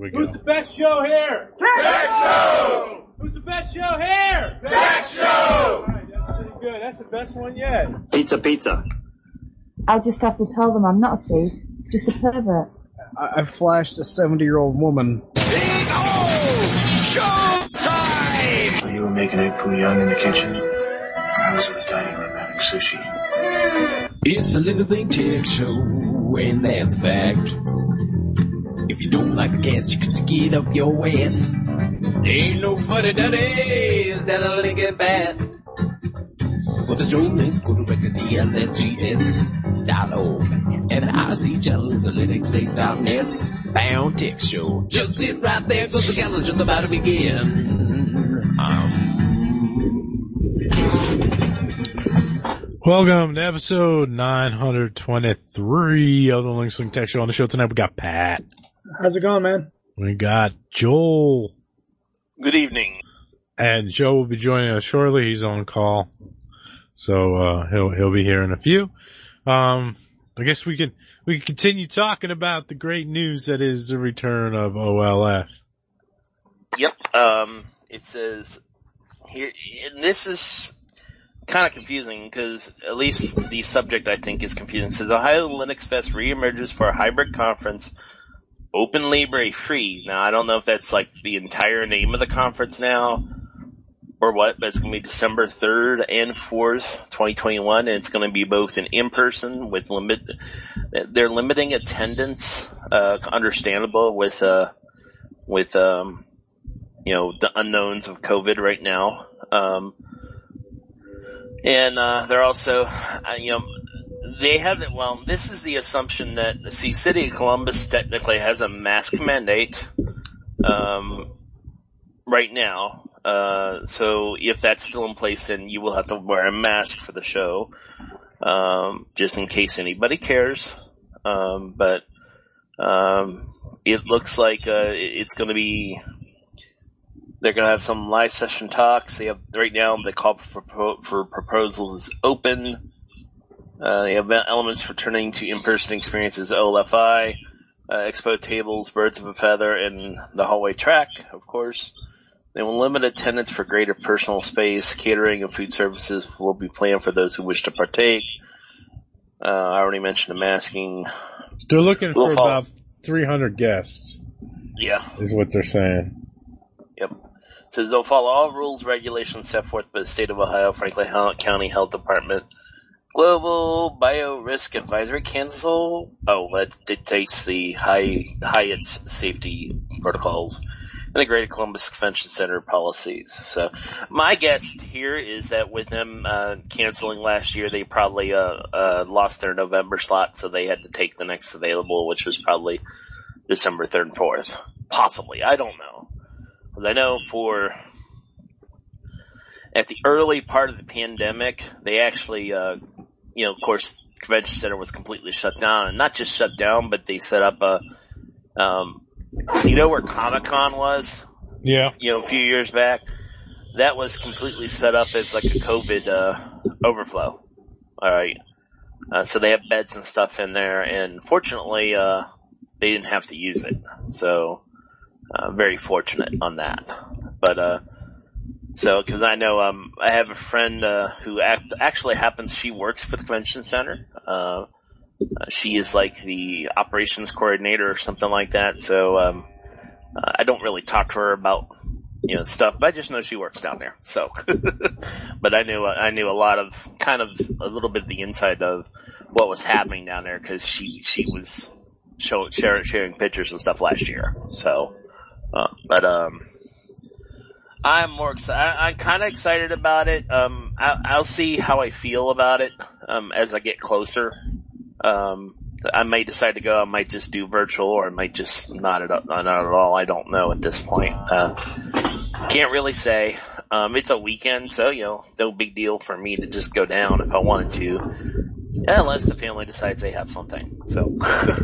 we go. Who's the best show here? Tech Show! Who's the best show here? Tech Show! Alright, that's pretty good. That's the best one yet. Pizza. I'll just have to tell them I'm not a thief, just a pervert. I flashed a 70-year-old woman. Big O! Show time! So you were making egg foo young in the kitchen? I was in the dining room having sushi. It's a Limousine Tech Show, and that's a fact. If you don't like the gas, you can stick it up your ass. Ain't no funny daddies that'll lick it bad. For the show, then go direct to TLNGS.org. And the IC channel is a linuxlink.net. Bound Tech Show. Just sit right there, cause the gathering's just about to begin. Welcome to episode 923 of the Linuxlink Tech Show. On the show tonight, we got Pat. How's it going, man? We got Joel. Good evening. And Joe will be joining us shortly. He's on call. So, he'll be here in a few. I guess we can continue talking about the great news that is the return of OLF. Yep. It says here, and this is kind of confusing because at least the subject I think is confusing. It says Ohio Linux Fest reemerges for a hybrid conference, Open Libre free. Now I don't know if that's like the entire name of the conference now or what, but it's going to be December 3rd and 4th, 2021, and it's going to be both an in-person with they're limiting attendance, understandable with the unknowns of COVID right now. And they're also, they have it. Well, this is the assumption that the City of Columbus technically has a mask mandate, right now. So if that's still in place, then you will have to wear a mask for the show, just in case anybody cares. But it looks like, it's gonna be, they're gonna have some live session talks. They have, right now, the call for proposals is open. They have elements for turning to in-person experiences, OLFI, expo tables, birds of a feather, and the hallway track, of course. They will limit attendance for greater personal space. Catering and food services will be planned for those who wish to partake. I already mentioned the masking. They're looking for about 300 guests. Yeah. Is what they're saying. Yep. It says they'll follow all rules, regulations set forth by the State of Ohio, Franklin County Health Department, Global Biorisk Advisory Council. Oh, that dictates the Hyatt's safety protocols. And the Greater Columbus Convention Center policies. So my guess here is that with them canceling last year, they probably lost their November slot, so they had to take the next available, which was probably December 3rd and 4th. Possibly. I don't know. Because I know at the early part of the pandemic, they actually, of course, the Convention Center was completely shut down. And not just shut down, but they set up you know where Comic-Con was? Yeah. A few years back? That was completely set up as like a COVID overflow. Alright. So they have beds and stuff in there, and fortunately, they didn't have to use it. So, very fortunate on that. But, cause I know, I have a friend, who actually she works for the convention center. She is like the operations coordinator or something like that. So, I don't really talk to her about, stuff, but I just know she works down there. So, but I knew a lot of, kind of a little bit of the inside of what was happening down there because she was sharing pictures and stuff last year. So, I'm more excited. I'm kind of excited about it. I'll see how I feel about it, as I get closer. I might decide to go. I might just do virtual, or I might just not at all. I don't know at this point. Can't really say. It's a weekend, so no big deal for me to just go down if I wanted to, unless the family decides they have something. So,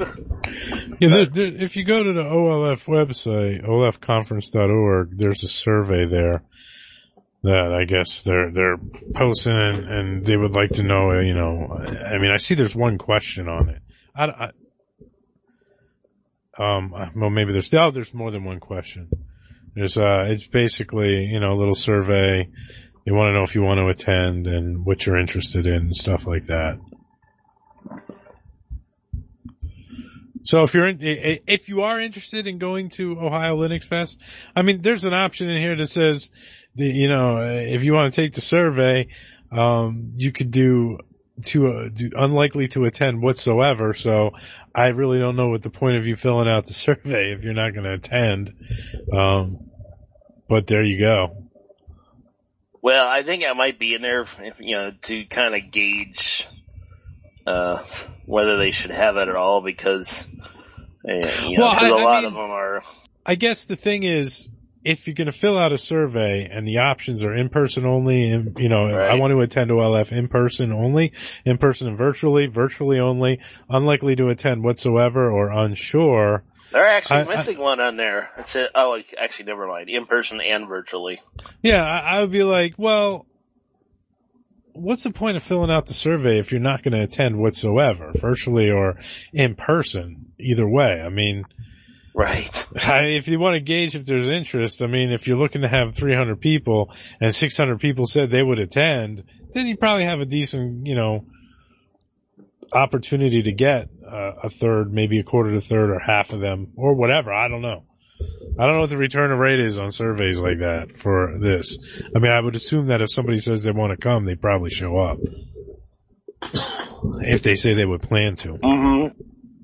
if you go to the OLF website, olfconference.org, there's a survey there that I guess they're posting, and they would like to know. I see there's one question on it. well, maybe there's more than one question. It's basically, a little survey. They want to know if you want to attend and what you're interested in and stuff like that. So if you are interested in going to Ohio Linux Fest, I mean, there's an option in here that says, if you want to take the survey, you could do unlikely to attend whatsoever. So I really don't know what the point of you filling out the survey if you're not going to attend. But there you go. Well, I think I might be in there, to kind of gauge whether they should have it at all, because a lot of them are. I guess the thing is, if you're going to fill out a survey and the options are in person only, and right. I want to attend OLF in person only, in person and virtually only, unlikely to attend whatsoever, or unsure. They're actually missing one on there. It said, actually, never mind. In person and virtually. Yeah, I would be like, well, what's the point of filling out the survey if you're not going to attend whatsoever, virtually or in person? Either way, I mean, right. If you want to gauge if there's interest, I mean, if you're looking to have 300 people and 600 people said they would attend, then you probably have a decent, opportunity to get a third, maybe a quarter to a third, or half of them, or whatever. I don't know. I don't know what the return rate is on surveys like that for this. I mean, I would assume that if somebody says they want to come, they probably show up. If they say they would plan to. Mm-hmm.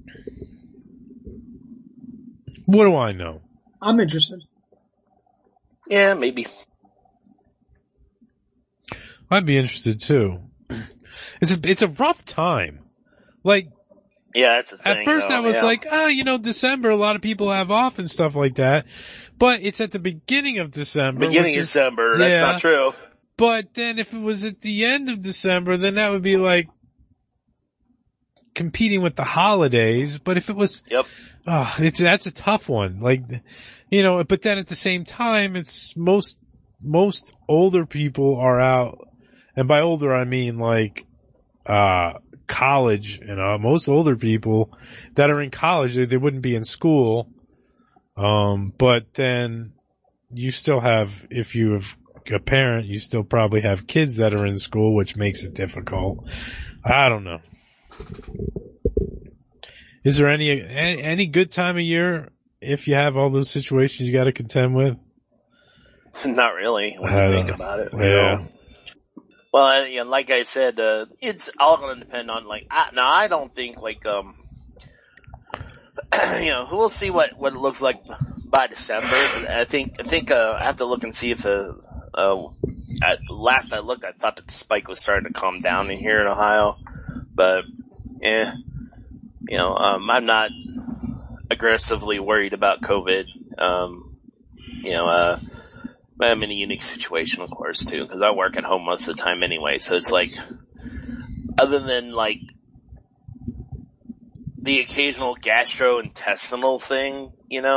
What do I know? I'm interested. Yeah, maybe. I'd be interested too. It's a rough time. Like, yeah, that's the thing. At first I was like, December, a lot of people have off and stuff like that. But it's at the beginning of December. December, that's not true. But then if it was at the end of December, then that would be like competing with the holidays. But if it was, that's a tough one. Like, but then at the same time, it's most older people are out. And by older, I mean like, college, most older people that are in college, they wouldn't be in school. But then you still have, if you have a parent, you still probably have kids that are in school, which makes it difficult. I don't know. Is there any good time of year if you have all those situations you got to contend with? Not really when you think about it. Yeah. Well, like I said, it's all going to depend on I don't think we'll see what it looks like by December. I think I have to look and see if last I looked, I thought that the spike was starting to calm down in here in Ohio, but I'm not aggressively worried about COVID. I'm in a unique situation, of course, too, because I work at home most of the time anyway. So it's like, other than the occasional gastrointestinal thing,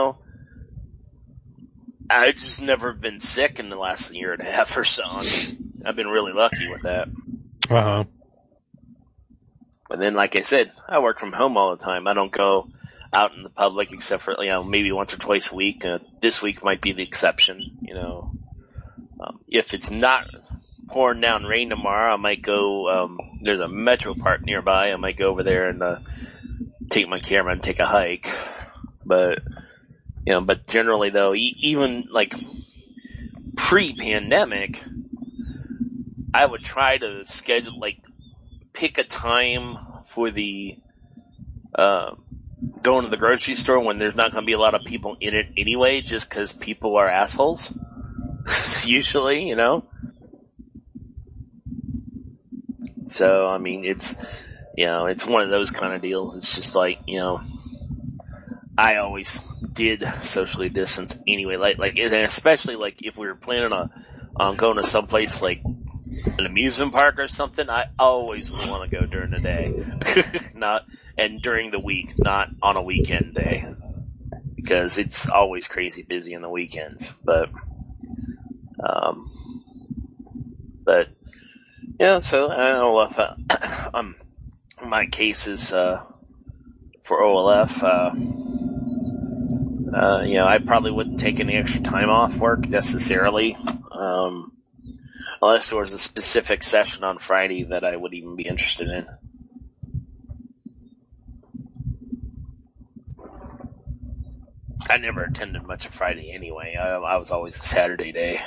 I've just never been sick in the last year and a half or so. I've been really lucky with that. Uh-huh. But then, like I said, I work from home all the time. I don't go out in the public except for, maybe once or twice a week. This week might be the exception, if it's not pouring down rain tomorrow, I might go, there's a metro park nearby. I might go over there and, take my camera and take a hike. But generally though, even pre-pandemic, I would try to schedule, pick a time for the, going to the grocery store when there's not going to be a lot of people in it anyway, just because people are assholes. Usually, So, I mean, it's one of those kind of deals. It's just I always did socially distance anyway. And especially if we were planning on going to someplace like an amusement park or something, I always would want to go during the day, and during the week, not on a weekend day, because it's always crazy busy on the weekends. But yeah, so I don't know if my case is for OLF. I probably wouldn't take any extra time off work necessarily, unless there was a specific session on Friday that I would even be interested in. I never attended much of Friday anyway. I was always a Saturday day.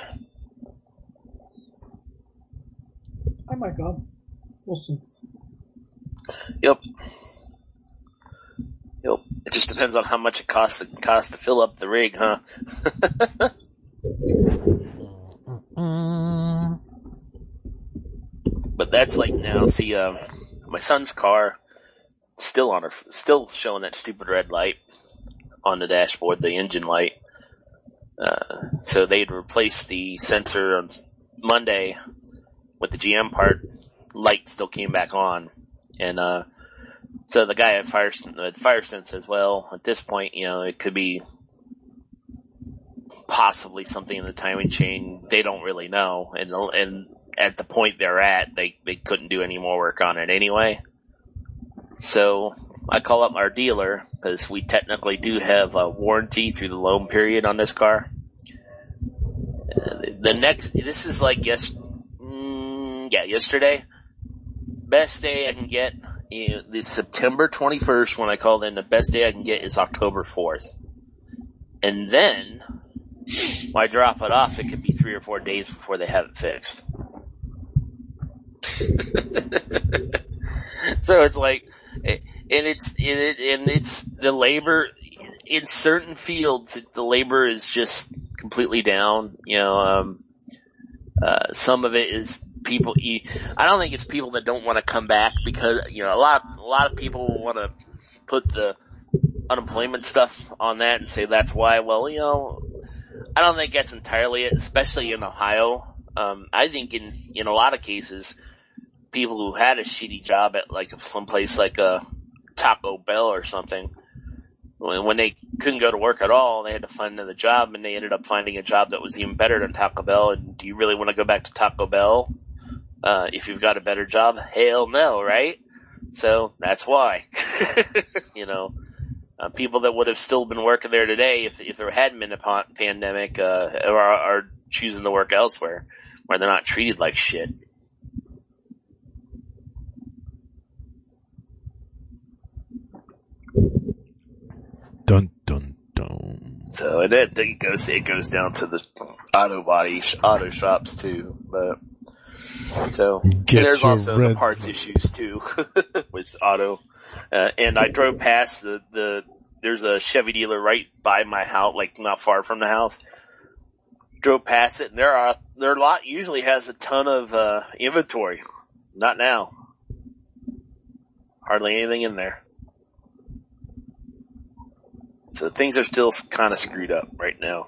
I might go. We'll see. Yep. It just depends on how much it costs to fill up the rig, huh? But that's like now. See, my son's car still showing that stupid red light on the dashboard, the engine light. So they'd replaced the sensor on Monday with the GM part. Light still came back on, and so the guy at FireSense says, well, at this point, it could be possibly something in the timing chain. They don't really know, and at the point they're at, they couldn't do any more work on it anyway. So I call up our dealer, because we technically do have a warranty through the loan period on this car. This is like yesterday. Best day I can get is September 21st. When I called in, the best day I can get is October 4th. And then, when I drop it off, it could be 3 or 4 days before they have it fixed. So it's like, and it's the labor in certain fields. The labor is just completely down. Some of it is people. I don't think it's people that don't want to come back, because a lot of people want to put the unemployment stuff on that and say that's why. Well, I don't think that's entirely it, especially in Ohio. I think in a lot of cases, people who had a shitty job at like someplace like a Taco Bell or something, when they couldn't go to work at all, they had to find another job, and they ended up finding a job that was even better than Taco Bell. And do you really want to go back to Taco Bell if you've got a better job? Hell no, right? So that's why. People that would have still been working there today if there hadn't been a pandemic are choosing to work elsewhere where they're not treated like shit. Dun dun dun. So and then it goes down to the auto shops too. But so there's also the parts issues too with auto. And I drove past there's a Chevy dealer right by my house, like not far from the house. Drove past it, and their lot usually has a ton of inventory. Not now. Hardly anything in there. So things are still kind of screwed up right now.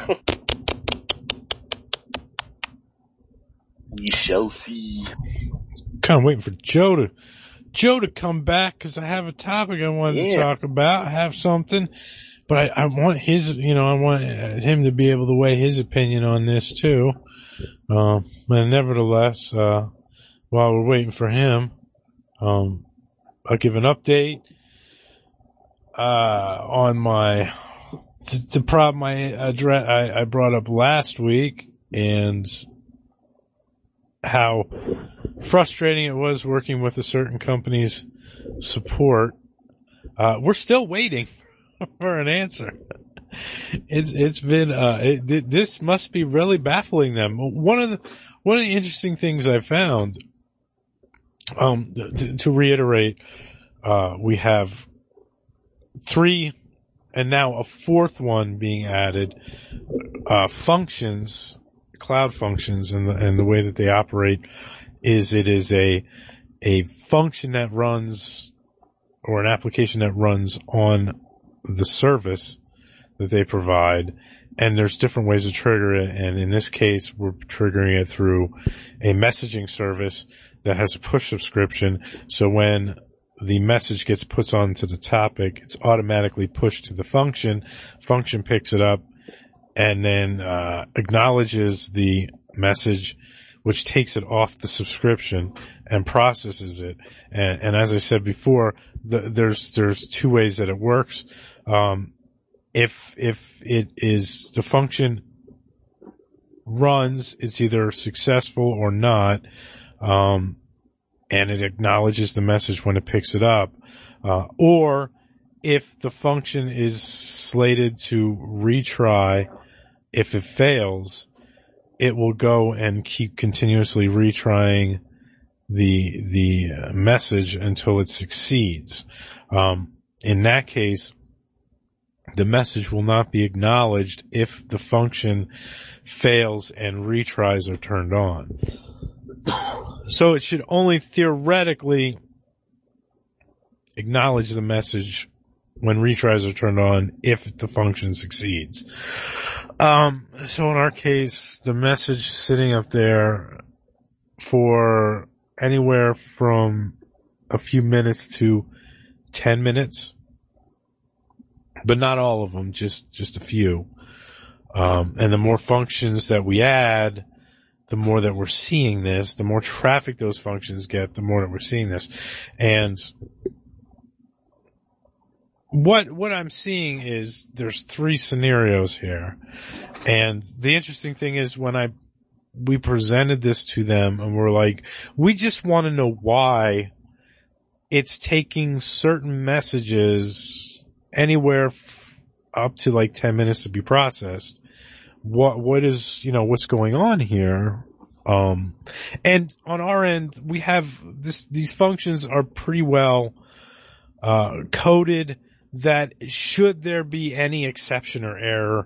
We shall see. Kind of waiting for Joe to come back, because I have a topic I wanted to talk about. I have something, but I want his, I want him to be able to weigh his opinion on this too. And nevertheless, while we're waiting for him, I'll give an update on the problem I brought up last week, and how frustrating it was working with a certain company's support. We're still waiting for an answer. It's been this must be really baffling them. One of the interesting things I found, to reiterate, we have 3 and now a 4th one being added, functions, cloud functions, and the way that they operate is it is a function that runs, or an application that runs on the service that they provide, and there's different ways to trigger it, and in this case we're triggering it through a messaging service that has a push subscription. So when the message gets put onto the topic, it's automatically pushed to the function picks it up and then acknowledges the message, which takes it off the subscription and processes it. And as I said before, there's 2 ways that it works. if it is the function runs, it's either successful or not, and it acknowledges the message when it picks it up, or if the function is slated to retry, if it fails, it will go and keep continuously retrying the message until it succeeds. In that case, the message will not be acknowledged if the function fails and retries are turned on. So it should only theoretically acknowledge the message when retries are turned on if the function succeeds. So in our case, the message sitting up there for anywhere from a few minutes to 10 minutes, but not all of them, just a few. And the more functions that we add, the more that we're seeing this, the more traffic those functions get, the more that we're seeing this. And what I'm seeing is there's 3 scenarios here. And the interesting thing is when we presented this to them and we're like, we just want to know why it's taking certain messages anywhere up to like 10 minutes to be processed. What is, what's going on here? And on our end, we have these functions are pretty well, coded that should there be any exception or error,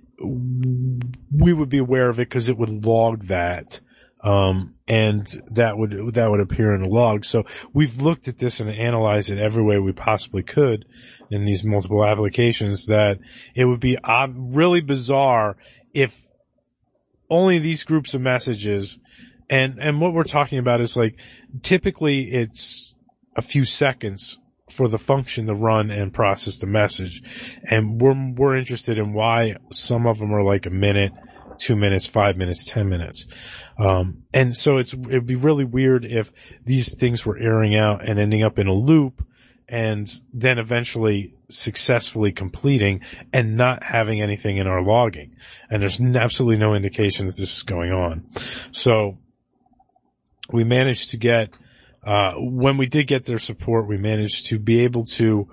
we would be aware of it because it would log that. And that would appear in the log. So we've looked at this and analyzed it every way we possibly could in these multiple applications, that it would be really bizarre if only these groups of messages, and what we're talking about is like, typically it's a few seconds for the function to run and process the message. And we're interested in why some of them are like a minute, 2 minutes, 5 minutes, 10 minutes. And so it'd be really weird if these things were airing out and ending up in a loop and then eventually successfully completing and not having anything in our logging. And there's absolutely no indication that this is going on. So we managed to get, when we did get their support, we managed to be able to,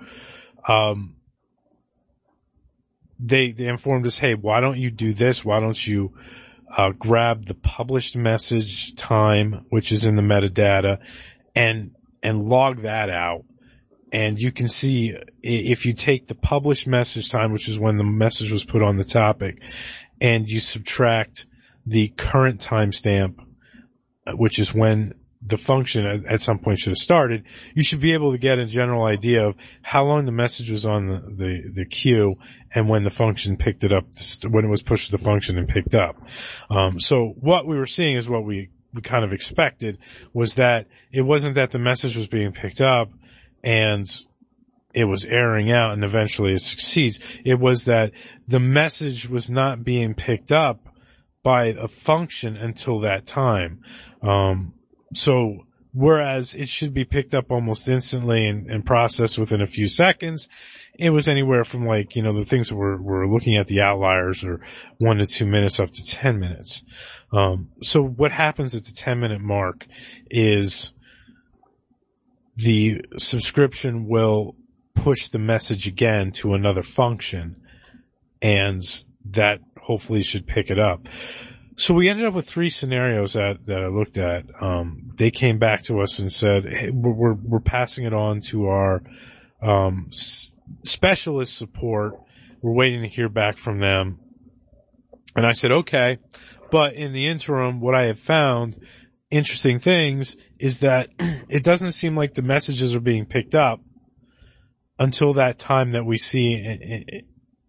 they informed us, hey, why don't you do this? Why don't you grab the published message time, which is in the metadata, and log that out. And you can see if you take the published message time, which is when the message was put on the topic, and you subtract the current timestamp, which is when the function at some point should have started, you should be able to get a general idea of how long the message was on the queue and when the function picked it up, when it was pushed to the function and picked up. So what we were seeing is what we kind of expected, was that it wasn't that the message was being picked up and it was airing out and eventually it succeeds. It was that the message was not being picked up by a function until that time. So whereas it should be picked up almost instantly and processed within a few seconds, it was anywhere from like, the things that we're looking at, the outliers, are 1 to 2 minutes up to 10 minutes. So what happens at the 10-minute mark is the subscription will push the message again to another function, and that hopefully should pick it up. So we ended up with 3 scenarios that I looked at. They came back to us and said, hey, we're passing it on to our specialist support. We're waiting to hear back from them. And I said, okay. But in the interim, what I have found, interesting things, is that it doesn't seem like the messages are being picked up until that time that we see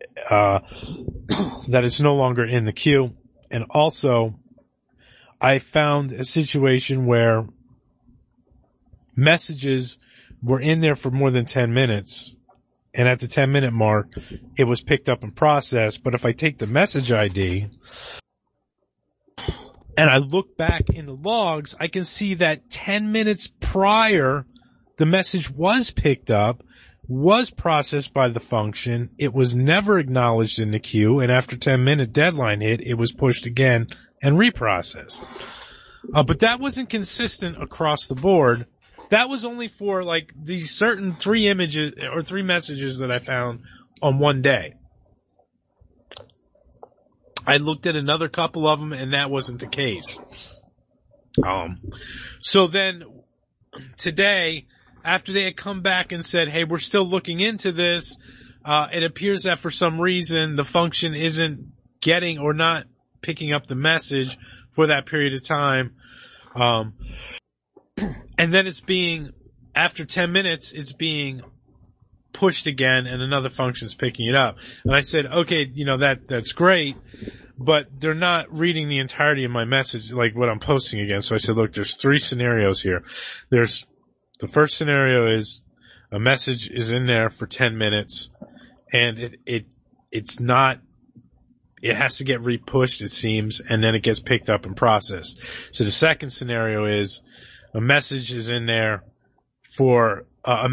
that it's no longer in the queue. And also, I found a situation where messages were in there for more than 10 minutes, and at the 10-minute mark, it was picked up and processed. But if I take the message ID and I look back in the logs, I can see that 10 minutes prior, the message was picked up, was processed by the function. It was never acknowledged in the queue, and after 10-minute deadline hit, it was pushed again and reprocessed. But that wasn't consistent across the board. That was only for like these certain 3 images or 3 messages that I found on one day. I looked at another couple of them, and that wasn't the case. So then today, after they had come back and said, hey, we're still looking into this, it appears that for some reason the function isn't getting or not picking up the message for that period of time. And then it's being, after 10 minutes, it's being pushed again and another function's picking it up. And I said, okay, that's great, but they're not reading the entirety of my message, like what I'm posting again. So I said, look, there's 3 scenarios here. The first scenario is a message is in there for 10 minutes and it's not, it has to get repushed, it seems, and then it gets picked up and processed. So the second scenario is a message is in there for,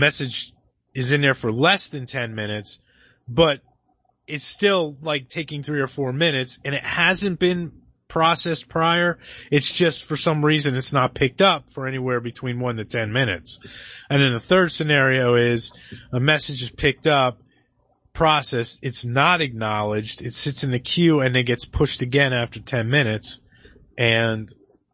less than 10 minutes, but it's still like taking 3 or 4 minutes and it hasn't been processed prior. It's just for some reason it's not picked up for anywhere between 1 to 10 minutes. And then the third scenario is a message is picked up, processed, it's not acknowledged, it sits in the queue and it gets pushed again after 10 minutes and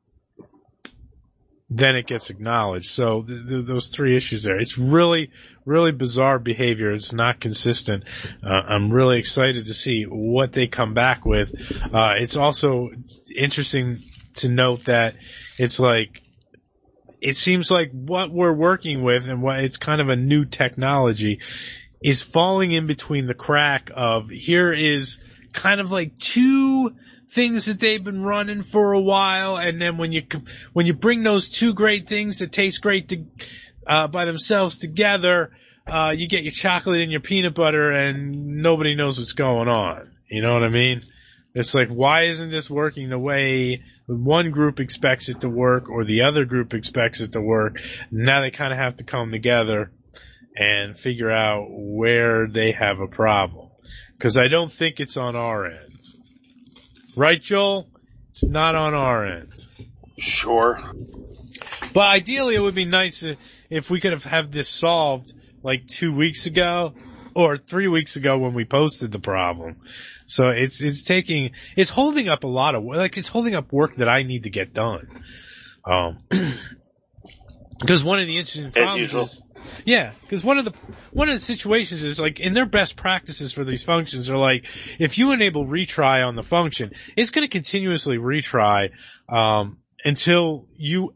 then it gets acknowledged. So those 3 issues there. It's really, really bizarre behavior. It's not consistent. I'm really excited to see what they come back with. It's also interesting to note that it's like, it seems like what we're working with and what it's kind of a new technology is falling in between the crack of here is kind of like 2 things that they've been running for a while, and then when you bring those 2 great things that taste great by themselves together, you get your chocolate and your peanut butter, and nobody knows what's going on. You know what I mean? It's like, why isn't this working the way one group expects it to work, or the other group expects it to work? Now they kind of have to come together and figure out where they have a problem, because I don't think it's on our end. Right, Joel? It's not on our end. Sure. But ideally, it would be nice if we could have this solved like 2 weeks ago or 3 weeks ago when we posted the problem. So it's holding up a lot of, like, it's holding up work that I need to get done. Because one of the interesting problems is, yeah, because one of the situations is like in their best practices for these functions are like, if you enable retry on the function, it's going to continuously retry until you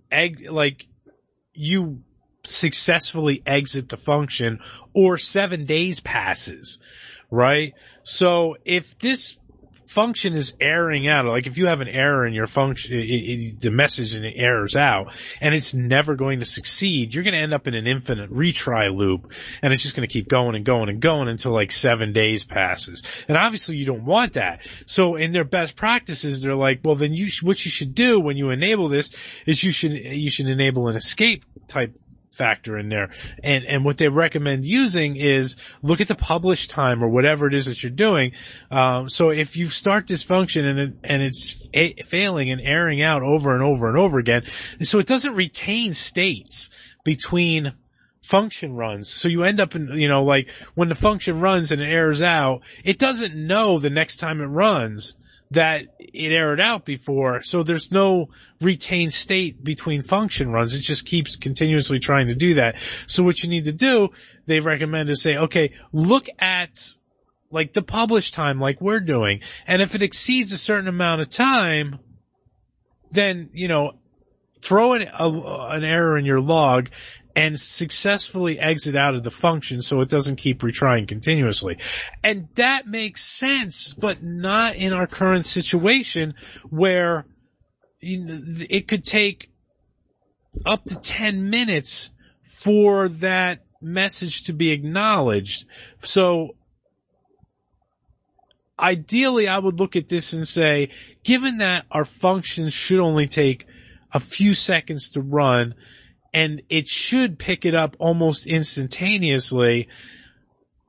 successfully exit the function or 7 days passes, right? So if this function is erroring out, like if you have an error in your function, the message and it errors out, and it's never going to succeed, you're going to end up in an infinite retry loop, and it's just going to keep going and going and going until like 7 days passes. And obviously you don't want that. So in their best practices, they're like, well, then what you should do when you enable this is you should enable an escape type factor in there. And what they recommend using is look at the publish time or whatever it is that you're doing. So if you start this function and it's failing and erroring out over and over and over again, so it doesn't retain states between function runs. So you end up in, like when the function runs and it errors out, it doesn't know the next time it runs that it errored out before. So there's no retained state between function runs. It just keeps continuously trying to do that. So what you need to do, they recommend is say, okay, look at like the publish time like we're doing. And if it exceeds a certain amount of time, then, throw an error in your log and successfully exit out of the function so it doesn't keep retrying continuously. And that makes sense, but not in our current situation where it could take up to 10 minutes for that message to be acknowledged. So ideally I would look at this and say, given that our functions should only take a few seconds to run, and it should pick it up almost instantaneously,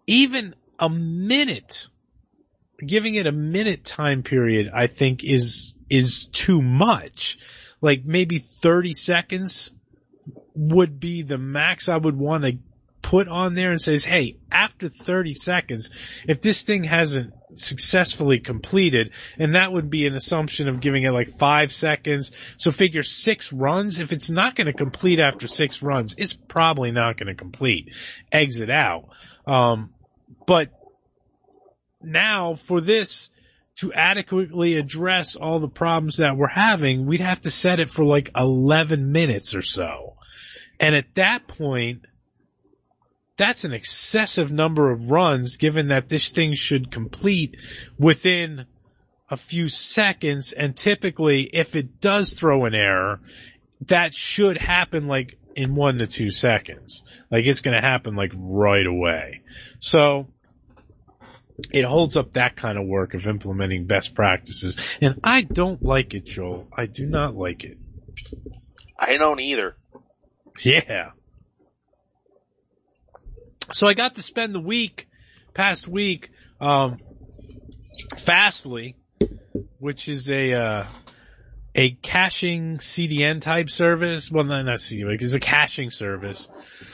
even a minute, giving it a minute time period, I think is too much. Like maybe 30 seconds would be the max I would want to put on there and says, hey, after 30 seconds, if this thing hasn't successfully completed, and that would be an assumption of giving it like 5 seconds. So figure 6 runs. If it's not going to complete after 6 runs, it's probably not going to complete. Exit out. But now for this to adequately address all the problems that we're having, we'd have to set it for like 11 minutes or so. And at that point, that's an excessive number of runs given that this thing should complete within a few seconds. And typically, if it does throw an error, that should happen like in 1 to 2 seconds. Like it's going to happen like right away. So it holds up that kind of work of implementing best practices. And I don't like it, Joel. I do not like it. I don't either. Yeah. So I got to spend the past week, Fastly, which is a caching CDN type service. Well, not CDN, it's a caching service.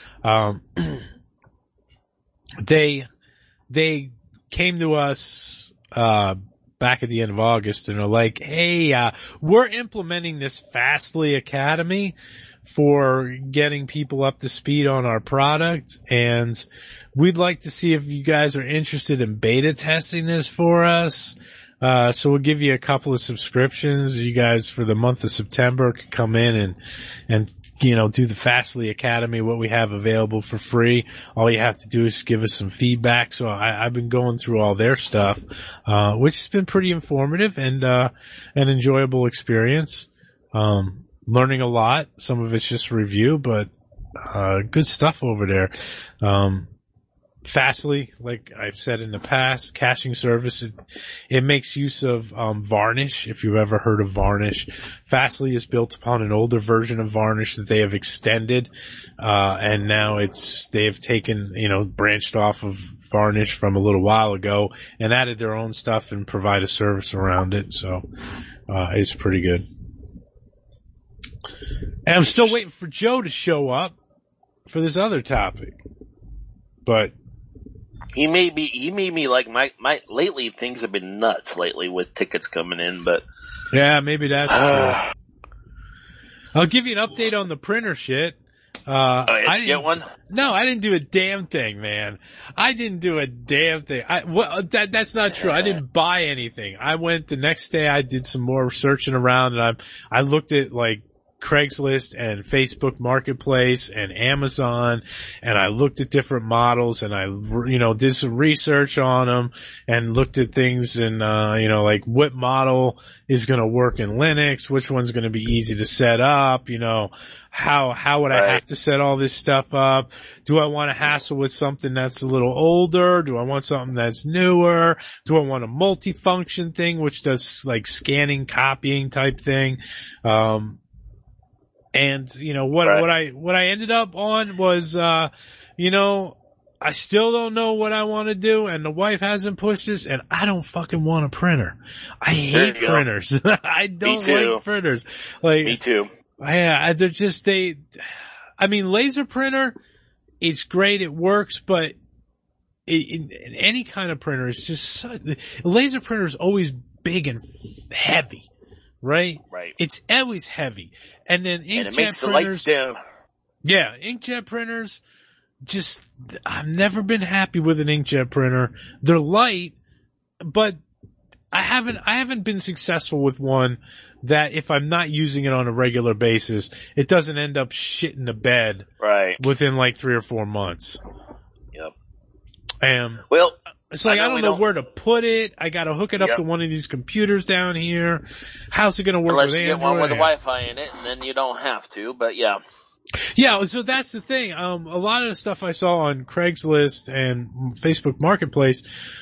They came to us, back at the end of August and are like, hey, we're implementing this Fastly Academy for getting people up to speed on our product, and we'd like to see if you guys are interested in beta testing this for us. So we'll give you a couple of subscriptions. You guys for the month of September could come in and do the Fastly Academy, what we have available for free. All you have to do is give us some feedback. So I've been going through all their stuff, which has been pretty informative and an enjoyable experience. Learning a lot. Some of it's just review, but good stuff over there. Fastly, like I've said in the past, caching service, it makes use of Varnish, if you've ever heard of Varnish. Fastly is built upon an older version of Varnish that they have extended, and now they have taken, branched off of Varnish from a little while ago and added their own stuff and provide a service around it. So, it's pretty good. And I'm still waiting for Joe to show up for this other topic. But he made me like lately things have been nuts lately with tickets coming in, but yeah, maybe that's true. I'll give you an update on the printer shit. I didn't get one? No, I didn't do a damn thing, man. I didn't do a damn thing. That's not true. I didn't buy anything. I went the next day, I did some more searching around, and I looked at like Craigslist and Facebook Marketplace and Amazon, and I looked at different models, and I, did some research on them and looked at things and, like what model is going to work in Linux, which one's going to be easy to set up, how would I have to set all this stuff up? Do I want to hassle with something that's a little older? Do I want something that's newer? Do I want a multifunction thing, which does like scanning, copying type thing? And, what I ended up on was, I still don't know what I want to do, and the wife hasn't pushed this, and I don't fucking want a printer. I hate printers. I don't like printers. Like, me too. Yeah, they're just, laser printer, it's great, it works, but in any kind of printer, it's just, laser printer is always big and heavy. Right? Right. It's always heavy. And then inkjet and it makes printers. The lights dim. Yeah, inkjet printers, I've never been happy with an inkjet printer. They're light, but I haven't been successful with one that if I'm not using it on a regular basis, it doesn't end up shitting the bed. Right. Within like 3 or 4 months. Yep. Well, it's like I don't know where to put it. I gotta hook it up to one of these computers down here. How's it gonna work unless with you Android? get one with the Wi-Fi in it, and then you don't have to, but yeah. Yeah, so that's the thing. A lot of the stuff I saw on Craigslist and Facebook Marketplace,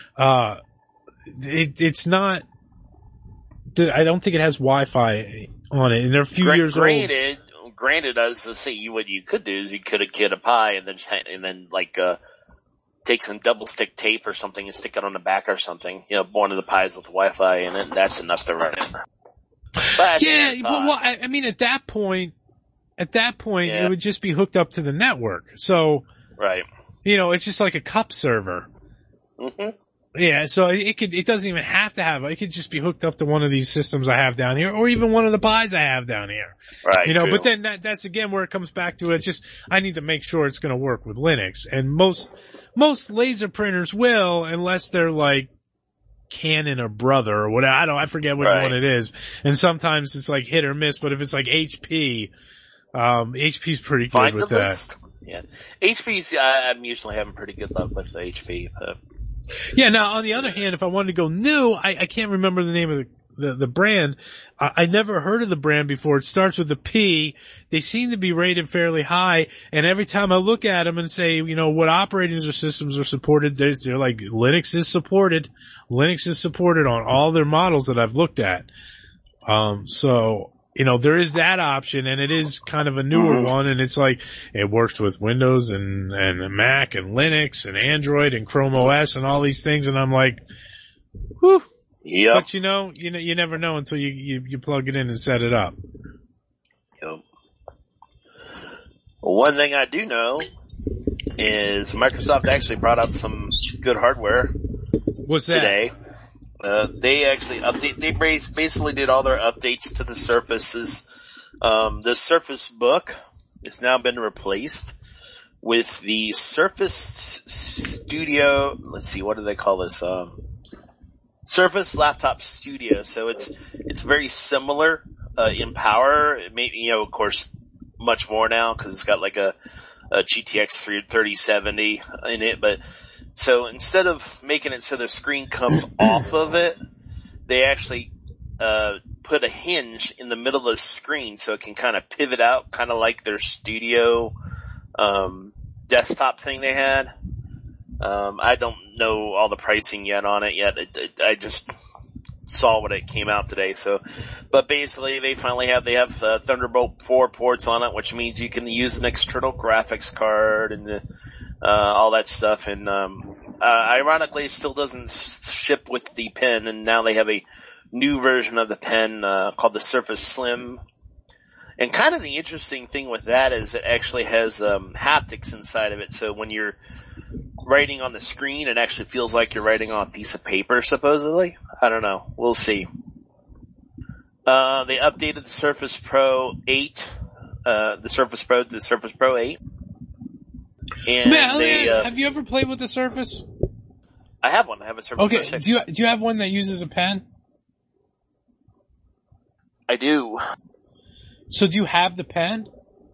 it's not, I don't think it has Wi-Fi on it, and they're a few years old. Granted, I was to say what you could do is you could get a Pi and then take some double stick tape or something and stick it on the back or something. One of the Pis with Wi-Fi in it. That's enough to run it. But yeah, well, I mean, at that point, it would just be hooked up to the network. So, right. It's just like a cup server. Mm-hmm. Yeah, so it doesn't even have to have, it could just be hooked up to one of these systems I have down here, or even one of the Pis I have down here. Right. True. But then that's again where it comes back to it. I need to make sure it's going to work with Linux. And most laser printers will, unless they're like Canon or Brother or whatever. I forget which one it is. And sometimes it's like hit or miss, but if it's like HP, HP's pretty good with that. Yeah. HP's, I'm usually having pretty good luck with the HP. Yeah, now on the other hand, if I wanted to go new, I can't remember the name of the brand. I never heard of the brand before. It starts with a P. They seem to be rated fairly high, and every time I look at them and say, what operating systems are supported, they're like, Linux is supported. Linux is supported on all their models that I've looked at. So, there is that option, and it is kind of a newer one, and it's like, it works with Windows and Mac and Linux and Android and Chrome OS and all these things, and I'm like, whew. Yep. But you never know until you plug it in and set it up. Yep. Well, one thing I do know is Microsoft actually brought out some good hardware. What's that? Today. They actually they basically did all their updates to the Surfaces. The Surface Book has now been replaced with the Surface Studio. Let's see, what do they call this? Surface Laptop Studio. So it's very similar, in power. Maybe, of course, much more now because it's got like a GTX 3070 in it, but so instead of making it so the screen comes off of it, they actually put a hinge in the middle of the screen so it can kind of pivot out, kind of like their studio desktop thing they had. I don't know all the pricing yet on it yet. I just saw when it came out today. But basically they have Thunderbolt 4 ports on it, which means you can use an external graphics card and all that stuff. And ironically, it still doesn't ship with the pen, and now they have a new version of the pen called the Surface Slim. And kind of the interesting thing with that is it actually has haptics inside of it, so when you're writing on the screen, it actually feels like you're writing on a piece of paper, supposedly. I don't know. We'll see. They updated the Surface Pro 8, the Surface Pro to the Surface Pro 8. And have you ever played with the Surface? I have one. I have a Surface Pro 6. Do you have one that uses a pen? I do. So do you have the pen?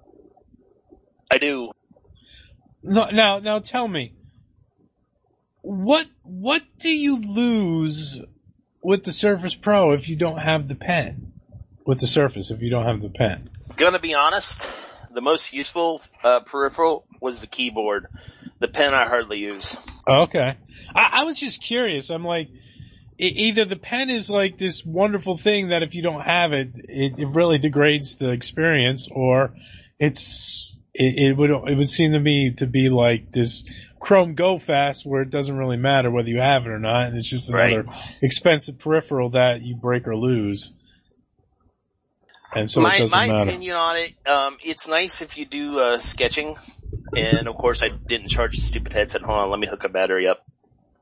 I do. No, now tell me, what do you lose with the Surface Pro if you don't have the pen? With the Surface, if you don't have the pen? Gonna be honest, the most useful peripheral was the keyboard. The pen I hardly use. Okay. I was just curious. I'm like, either the pen is like this wonderful thing that if you don't have it, it really degrades the experience, or it would seem to me to be like this Chrome Go Fast where it doesn't really matter whether you have it or not, and it's just another expensive peripheral that you break or lose. And so it doesn't matter. My opinion on it, it's nice if you do sketching, and of course I didn't charge the stupid headset. Hold on, let me hook a battery up.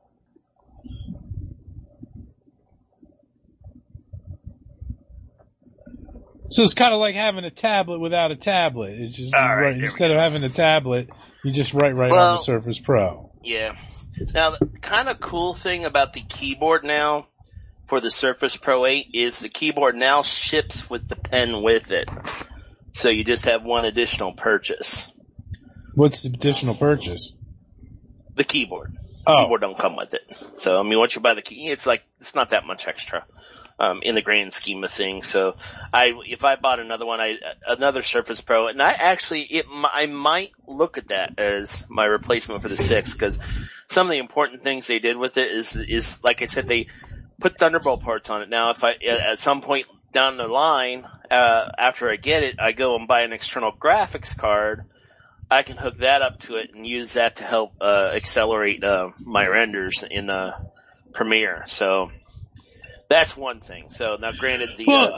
So it's kind of like having a tablet without a tablet. It's just instead of having a tablet, you just write on the Surface Pro. Yeah. Now, the kind of cool thing about the keyboard now for the Surface Pro 8 is the keyboard now ships with the pen with it. So you just have one additional purchase. What's the additional purchase? The keyboard. The keyboard don't come with it. So, I mean, once you buy the key, it's not that much extra. In the grand scheme of things. So if I bought another one, another Surface Pro, and I might look at that as my replacement for the 6, because some of the important things they did with it is like I said, they put Thunderbolt ports on it. Now, if at some point down the line, after I get it, I go and buy an external graphics card, I can hook that up to it and use that to help accelerate my renders in Premiere. So that's one thing. So now, granted,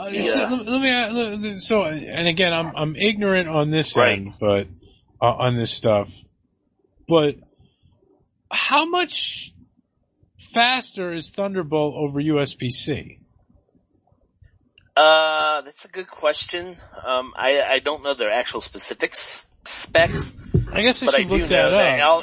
and again, I'm ignorant on this Right. end, but on this stuff. But how much faster is Thunderbolt over USB-C? That's a good question. I don't know their actual specs. I guess I But I should do look that know up.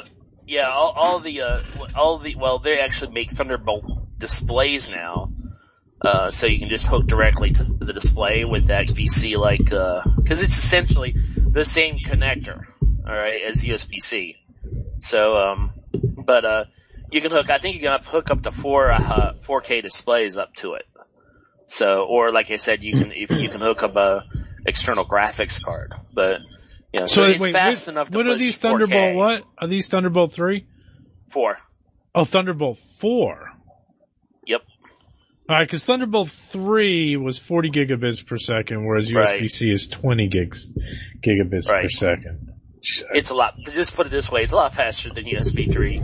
that they actually make Thunderbolt displays now. So you can just hook directly to the display with that USB-C, cause it's essentially the same connector, alright, as USB-C. So, you can hook up to 4K displays up to it. So, or like I said, you can hook up a external graphics card, but, so it's fast enough to what push are these 4K. Thunderbolt, what? Are these Thunderbolt 3? 4. Oh, Thunderbolt 4. Yep. Alright, cause Thunderbolt 3 was 40 gigabits per second, whereas USB-C is 20 gigabits per second. It's a lot, just put it this way, it's a lot faster than USB 3.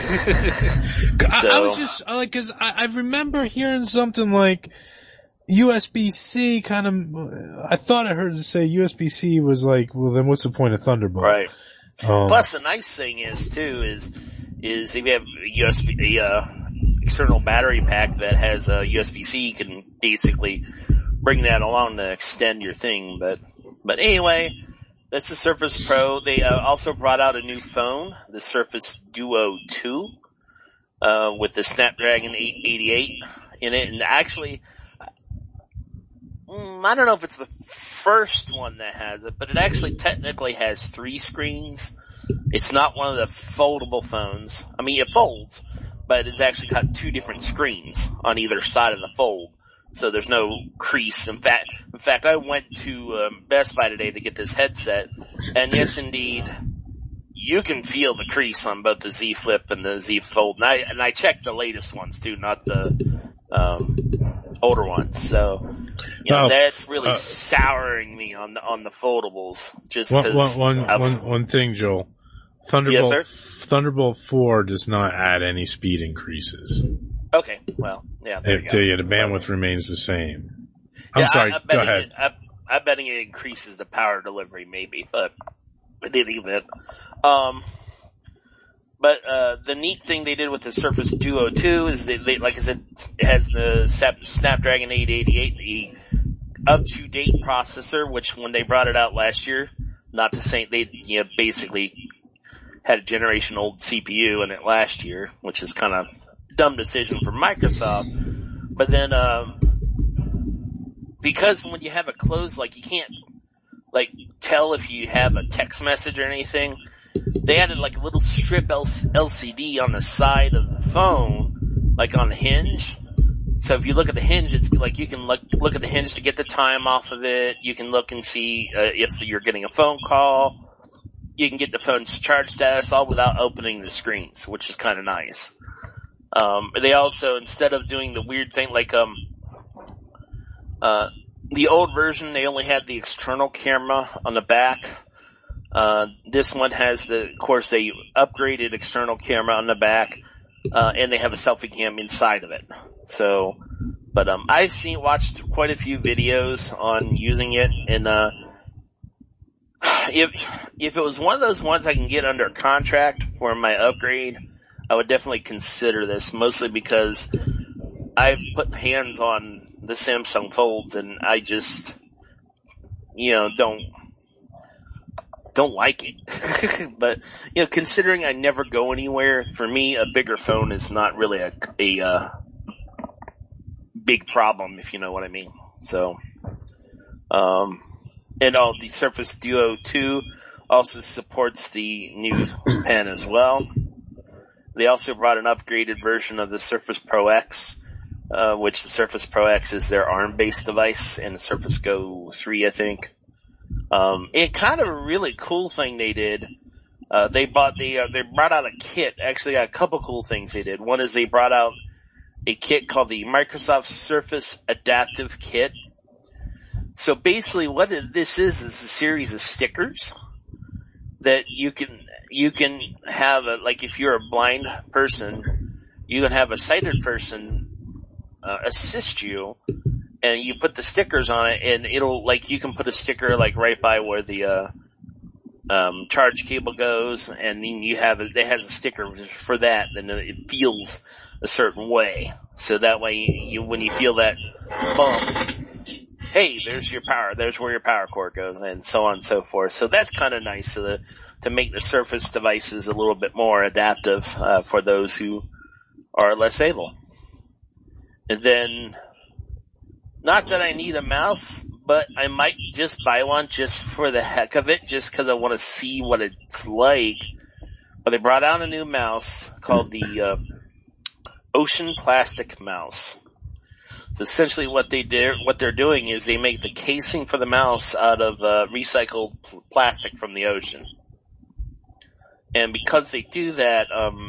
I was just, cause I remember hearing something like USB-C kind of, I thought I heard it say USB-C was like, well then what's the point of Thunderbolt? Right. Plus the nice thing is if you have external battery pack that has a USB-C, you can basically bring that along to extend your thing. But anyway, that's the Surface Pro. They also brought out a new phone, the Surface Duo 2, with the Snapdragon 888 in it. And actually, I don't know if it's the first one that has it, but it actually technically has 3 screens. It's not one of the foldable phones. I mean, it folds, but it's actually got 2 different screens on either side of the fold. So there's no crease. In fact, I went to Best Buy today to get this headset, and yes, indeed, you can feel the crease on both the Z Flip and the Z Fold. And I checked the latest ones too, not the older ones. So that's really souring me on the foldables. Just one thing, Joel. Thunderbolt, yes, sir? Thunderbolt 4 does not add any speed increases. Okay, well, yeah, there you go. The bandwidth remains the same. I'm sorry, go ahead. I'm betting it increases the power delivery maybe, but in any event. But the neat thing they did with the Surface Duo 2 is they like I said, it has the Snapdragon 888, the up-to-date processor, which when they brought it out last year, not to say they basically had a generation old CPU in it last year, which is kind of dumb decision for Microsoft. But then because when you have it closed, you can't tell if you have a text message or anything, they added a little strip LCD on the side of the phone, on the hinge. So if you look at the hinge, it's you can look at the hinge to get the time off of it. You can look and see if you're getting a phone call. You can get the phone's charge status all without opening the screens, which is kind of nice. They also, instead of doing the weird thing the old version, they only had the external camera on the back. This one has they upgraded external camera on the back, and they have a selfie cam inside of it. So, but I've watched quite a few videos on using it, and if it was one of those ones I can get under contract for my upgrade, I would definitely consider this, mostly because I've put hands on the Samsung Folds and I just, don't like it. But, considering I never go anywhere, for me, a bigger phone is not really a big problem, if you know what I mean. So, and the Surface Duo 2 also supports the new pen as well. They also brought an upgraded version of the Surface Pro X, which the Surface Pro X is their ARM-based device, and the Surface Go 3, I think. And kind of a really cool thing they did. They brought out a kit. Actually, a couple cool things they did. One is they brought out a kit called the Microsoft Surface Adaptive Kit. So basically, what this is a series of stickers that you can have like if you're a blind person, you can have a sighted person assist you, and you put the stickers on it, and it'll like you can put a sticker like right by where the charge cable goes, and then you have it has a sticker for that, then it feels a certain way. So that way you when you feel that bump, hey, there's your power, there's where your power cord goes, and so on and so forth. So that's kind of nice to make the Surface devices a little bit more adaptive for those who are less able. And then, not that I need a mouse, but I might just buy one just for the heck of it, just because I want to see what it's like. But they brought out a new mouse called the Ocean Plastic Mouse. So essentially what they're doing is they make the casing for the mouse out of recycled plastic from the ocean. And because they do that,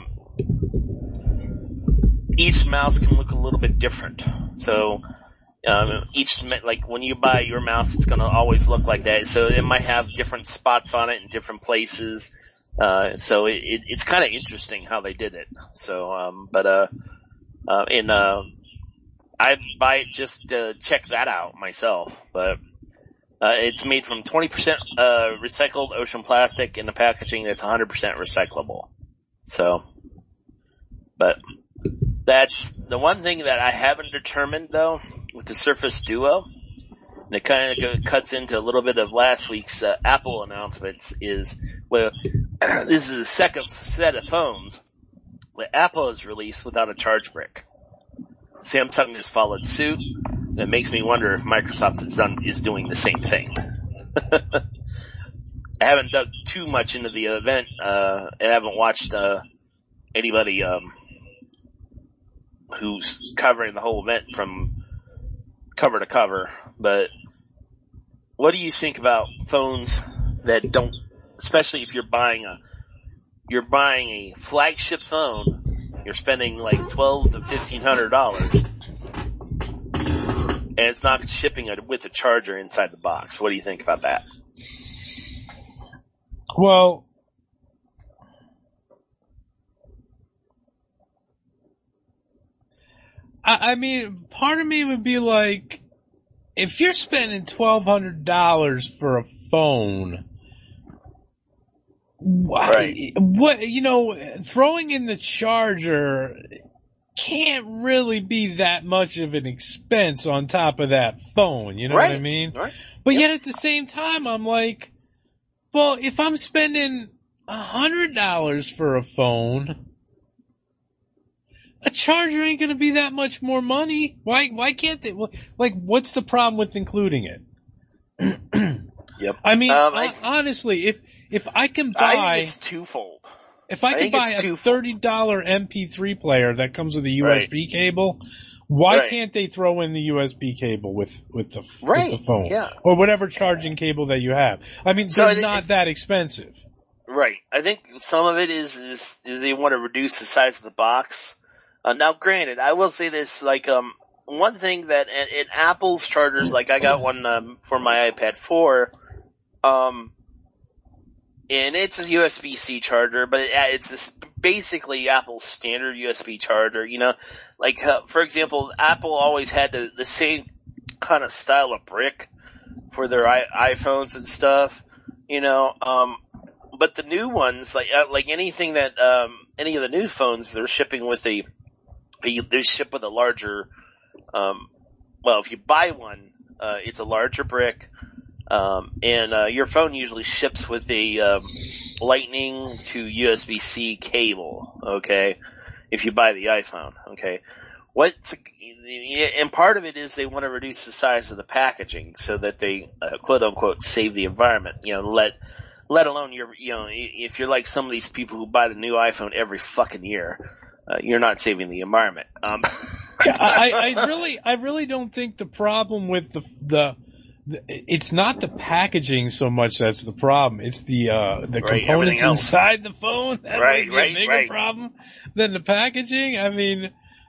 each mouse can look a little bit different. So like when you buy your mouse, it's going to always look like that. So it might have different spots on it in different places. So it's kind of interesting how they did it. So, I buy it just to check that out myself, but it's made from 20% recycled ocean plastic in the packaging that's 100% recyclable. So, but that's the one thing that I haven't determined though with the Surface Duo, and it kind of cuts into a little bit of last week's Apple announcements, is, well, this is the second set of phones that Apple has released without a charge brick. Samsung has followed suit. That makes me wonder if Microsoft is doing the same thing. I haven't dug too much into the event, and haven't watched anybody who's covering the whole event from cover to cover. But what do you think about phones that don't, especially if you're buying a flagship phone? You're spending like $1,200 to $1,500, and it's not shipping it with a charger inside the box. What do you think about that? Well, I mean, part of me would be like, if you're spending $1,200 for a phone, right. What, throwing in the charger can't really be that much of an expense on top of that phone, you know what I mean? Right. But yet at the same time, I'm like, well, if I'm spending $100 for a phone, a charger ain't gonna be that much more money. Why can't they? Like, what's the problem with including it? Yep. I mean, honestly, if I can buy, I think it's twofold. If I can buy a $30 MP3 player that comes with a USB cable, why can't they throw in the USB cable with the phone? Yeah. Or whatever charging cable that you have? I mean, they're not that expensive. Right. I think some of it is they want to reduce the size of the box. Now granted, I will say this, like, one thing that in Apple's chargers, like I got one, for my iPad 4, and it's a USB-C charger, but it's basically Apple's standard USB charger, like, for example, Apple always had the same kind of style of brick for their iPhones and stuff, but the new ones, like anything that, any of the new phones, they're shipping with they ship with a larger, well, if you buy one, it's a larger brick, and your phone usually ships with a Lightning to USB-C cable, okay, if you buy the iPhone, okay. And part of it is they want to reduce the size of the packaging so that they, quote unquote, save the environment, let alone if you're like some of these people who buy the new iPhone every fucking year, you're not saving the environment. Yeah, I really don't think the problem with the it's not the packaging so much that's the problem. It's the components inside the phone that might be a bigger problem than the packaging. I mean,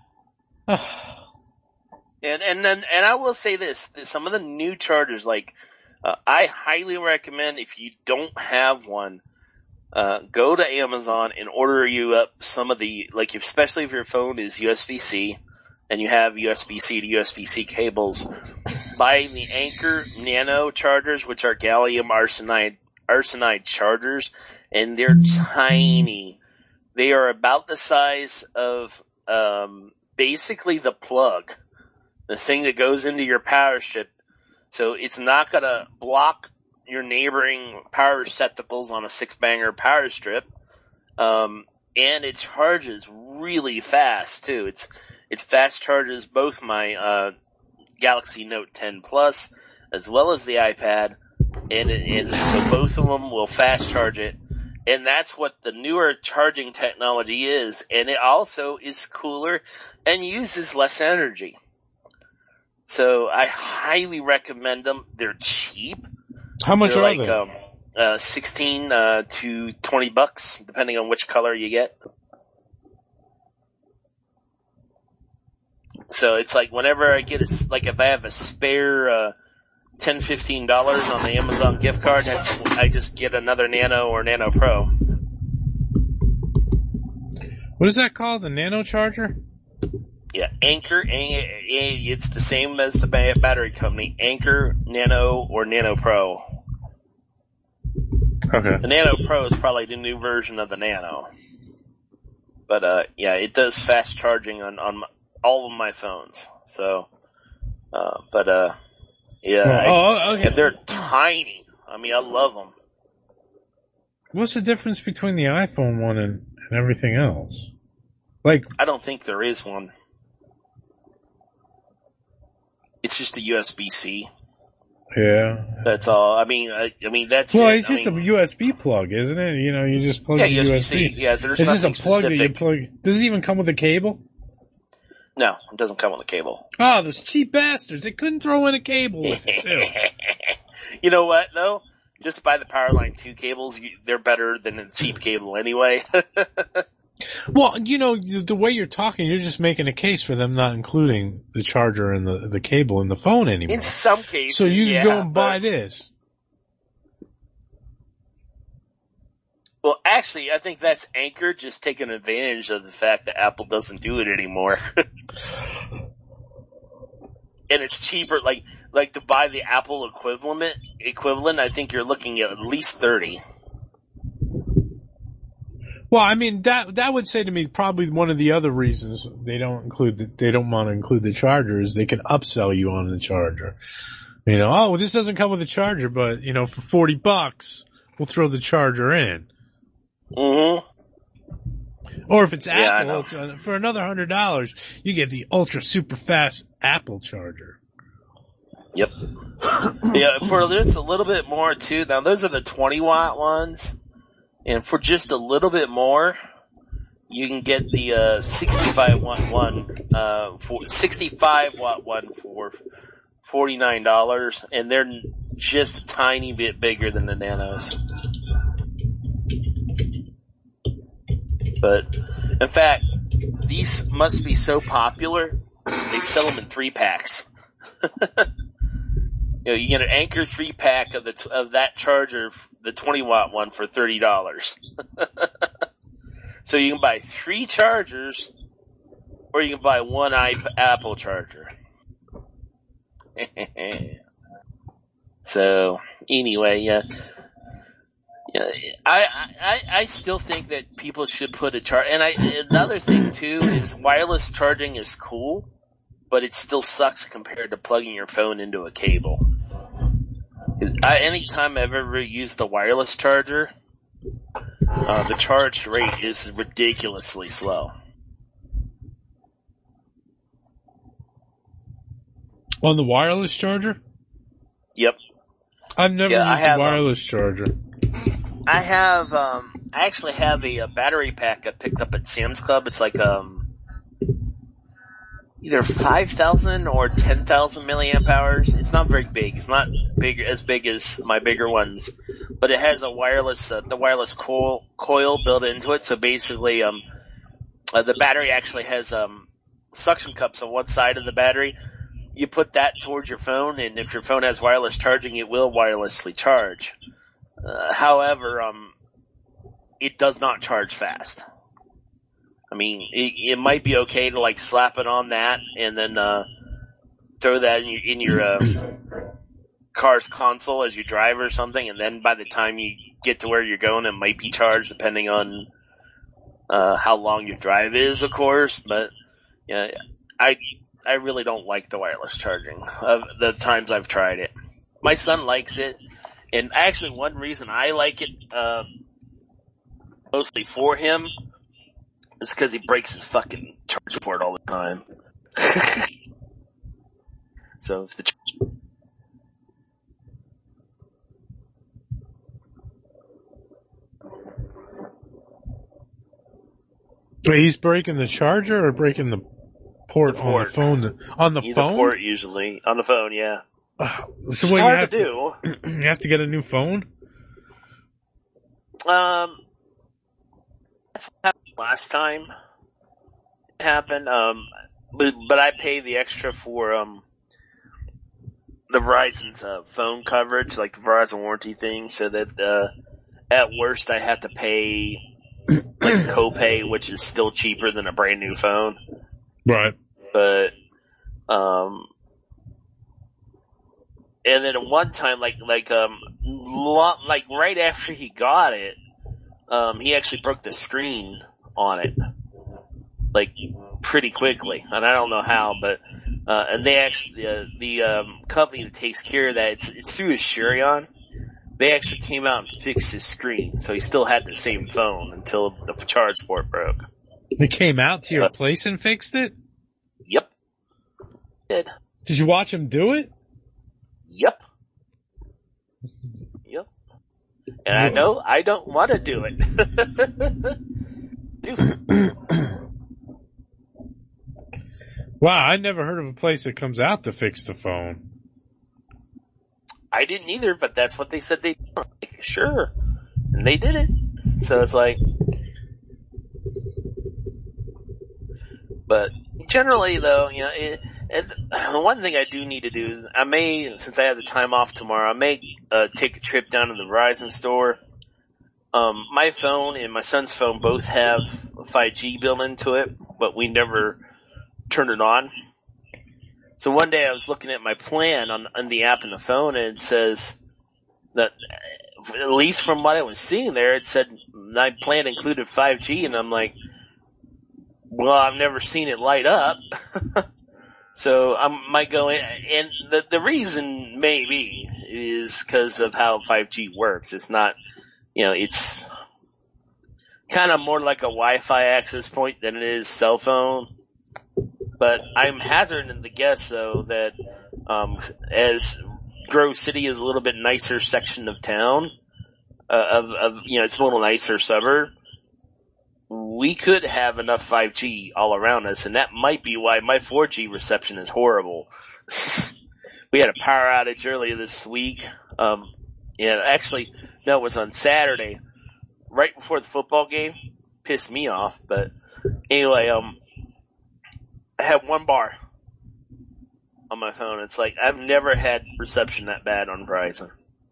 and I will say this: some of the new chargers, like I highly recommend if you don't have one, go to Amazon and order you up some of the, like, especially if your phone is USB-C and you have USB-C to USB-C cables, buy the Anker Nano chargers, which are gallium arsenide chargers, and they're tiny. They are about the size of, basically the plug, the thing that goes into your power strip. So it's not gonna block your neighboring power receptacles on a 6-banger power strip. And it charges really fast too. It's fast charges both my, Galaxy Note 10 Plus as well as the iPad. And so both of them will fast charge it. And that's what the newer charging technology is. And it also is cooler and uses less energy. So I highly recommend them. They're cheap. How much They're are like, they? 16 to $20, depending on which color you get. So it's like whenever I get if I have a spare, $10, $15 on the Amazon gift card, I just get another Nano or Nano Pro. What is that called? The Nano charger? Yeah, Anker, it's the same as the battery company. Anker, Nano, or Nano Pro. Okay. The Nano Pro is probably the new version of the Nano. But, yeah, it does fast charging on all of my phones. So, yeah. Okay. And they're tiny. I mean, I love them. What's the difference between the iPhone one and everything else? Like, I don't think there is one. It's just a USB-C. yeah. That's all. I mean, that's Well, it. it's just a USB plug, isn't it? You know, you just plug the USB-C. USB. Yeah, there's It's just a nothing plug specific. that you plug. Does it even come with a cable? No, it doesn't come with a cable. Oh, those cheap bastards. They couldn't throw in a cable with it, too. You know what, though? Just buy the Powerline 2 cables. They're better than a cheap cable anyway. Well, you know, the way you're talking, you're just making a case for them not including the charger and the cable in the phone anymore. In some cases, So you can yeah, go and buy this. Well, actually, I think that's Anker just taking advantage of the fact that Apple doesn't do it anymore. And it's cheaper, like to buy the Apple equivalent, I think you're looking at least 30. Well, I mean, that would say to me probably one of the other reasons they don't want to include the charger is they can upsell you on the charger. You know, oh, well, this doesn't come with a charger, but you know, for $40, we'll throw the charger in. Mm-hmm. Or if it's Yeah, I Apple, know. it's for another $100, you get the ultra super fast Apple charger. Yep. Yeah, for this a little bit more too. Now those are the 20-watt ones. And for just a little bit more, you can get the 65-watt one, for 65-watt one for $49, and they're just a tiny bit bigger than the Nanos. But in fact, these must be so popular they sell them in 3-packs. You know, you get an Anker 3-pack of that charger, the 20-watt one, for $30. So you can buy 3 chargers, or you can buy one Apple charger. So anyway, yeah. I still think that people should put a charge. And another thing too is wireless charging is cool, but it still sucks compared to plugging your phone into a cable. Anytime I've ever used a wireless charger, the charge rate is ridiculously slow. On the wireless charger? Yep. I've never Yeah, I used a have, wireless charger. I have, I actually have a battery pack I picked up at Sam's Club. It's like, either 5,000 or 10,000 milliamp hours. It's not very big. It's not as big as my bigger ones, but it has a wireless, the wireless coil built into it. So basically, the battery actually has, suction cups on one side of the battery. You put that towards your phone, and if your phone has wireless charging, it will wirelessly charge. However, it does not charge fast. I mean, it might be okay to like slap it on that and then throw that in your car's console as you drive or something, and then by the time you get to where you're going, it might be charged depending on how long your drive is, of course. But yeah, I really don't like the wireless charging of the times I've tried it. My son likes it, and actually one reason I like it mostly for him is because he breaks his fucking charge port all the time. So if the Wait, he's breaking the charger or breaking the port on the phone? On the phone? The port usually. On the phone, yeah. So it's what hard you to do. You have to get a new phone? That's what happened last time it happened. But I pay the extra for the Verizon's phone coverage, like the Verizon warranty thing, so that at worst I have to pay like a copay, which is still cheaper than a brand new phone. Right. But and then at one time, like right after he got it, he actually broke the screen on it, like pretty quickly, and I don't know how, but and they actually the company that takes care of that, it's through Asurion. They actually came out and fixed his screen, so he still had the same phone until the charge port broke. They came out to your place and fixed it? Yep. Did you watch him do it? Yep. Yep. And I know I don't want to do it. Wow, I never heard of a place that comes out to fix the phone. I didn't either, but that's what they said they did. Like, sure. And they did it. So it's like, but generally though, you know, the one thing I do need to do is I may, since I have the time off tomorrow, I may take a trip down to the Verizon store. My phone and my son's phone both have 5G built into it, but we never turned it on. So one day I was looking at my plan on the app in the phone, and it says that, at least from what I was seeing there, it said my plan included 5G, and I'm like, well, I've never seen it light up. So I might go in, and the reason maybe is because of how 5G works. It's not, you know, it's kind of more like a Wi-Fi access point than it is cell phone. But I'm hazarding the guess, though, that as Grove City is a little bit nicer section of town, you know, it's a little nicer suburb, we could have enough 5G all around us, and that might be why my 4G reception is horrible. We had a power outage earlier this week. Yeah, actually, no, it was on Saturday, right before the football game. Pissed me off, but anyway, I had one bar on my phone. It's like, I've never had reception that bad on Verizon.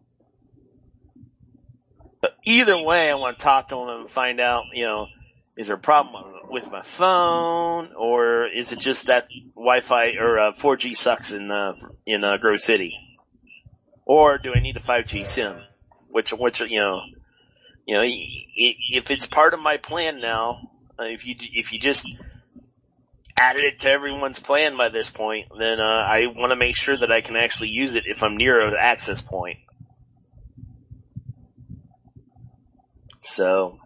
But either way, I want to talk to them and find out, you know, is there a problem with my phone, or is it just that Wi-Fi or 4G sucks in Grove City? Or do I need a 5G SIM? Which, you know, if it's part of my plan now, if you just added it to everyone's plan by this point, then I want to make sure that I can actually use it if I'm near an access point. So,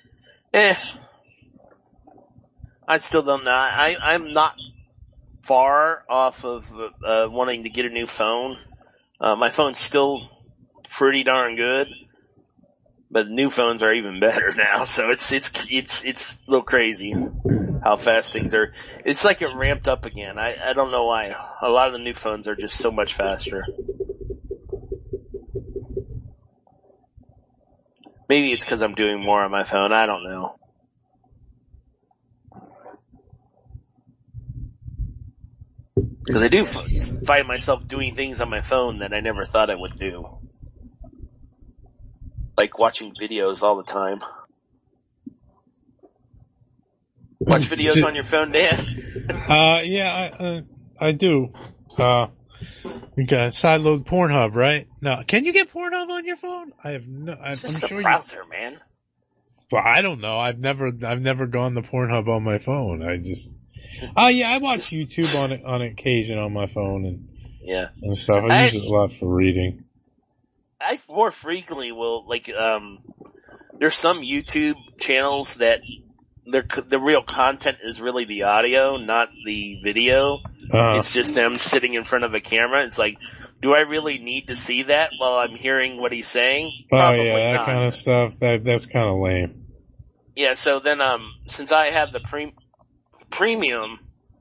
I still don't know. I'm not far off of wanting to get a new phone. My phone's still pretty darn good, but new phones are even better now. So it's a little crazy how fast things are. It's like it ramped up again. I don't know why. A lot of the new phones are just so much faster. Maybe it's because I'm doing more on my phone. I don't know. Because I do find myself doing things on my phone that I never thought I would do. Like watching videos all the time. Watch videos on your phone, Dan? Yeah, I do. We got sideload Pornhub, right? Now, can you get Pornhub on your phone? I have no. I'm Just sure a browser, man. Well, I don't know. I've never gone to Pornhub on my phone. I just. Oh yeah, I watch YouTube on occasion on my phone and stuff. I use it a lot for reading. I more frequently will there's some YouTube channels that the real content is really the audio, not the video. It's just them sitting in front of a camera. It's like, do I really need to see that while I'm hearing what he's saying? Probably that not. kind of stuff. That's kind of lame. Yeah. So then, since I have the premium,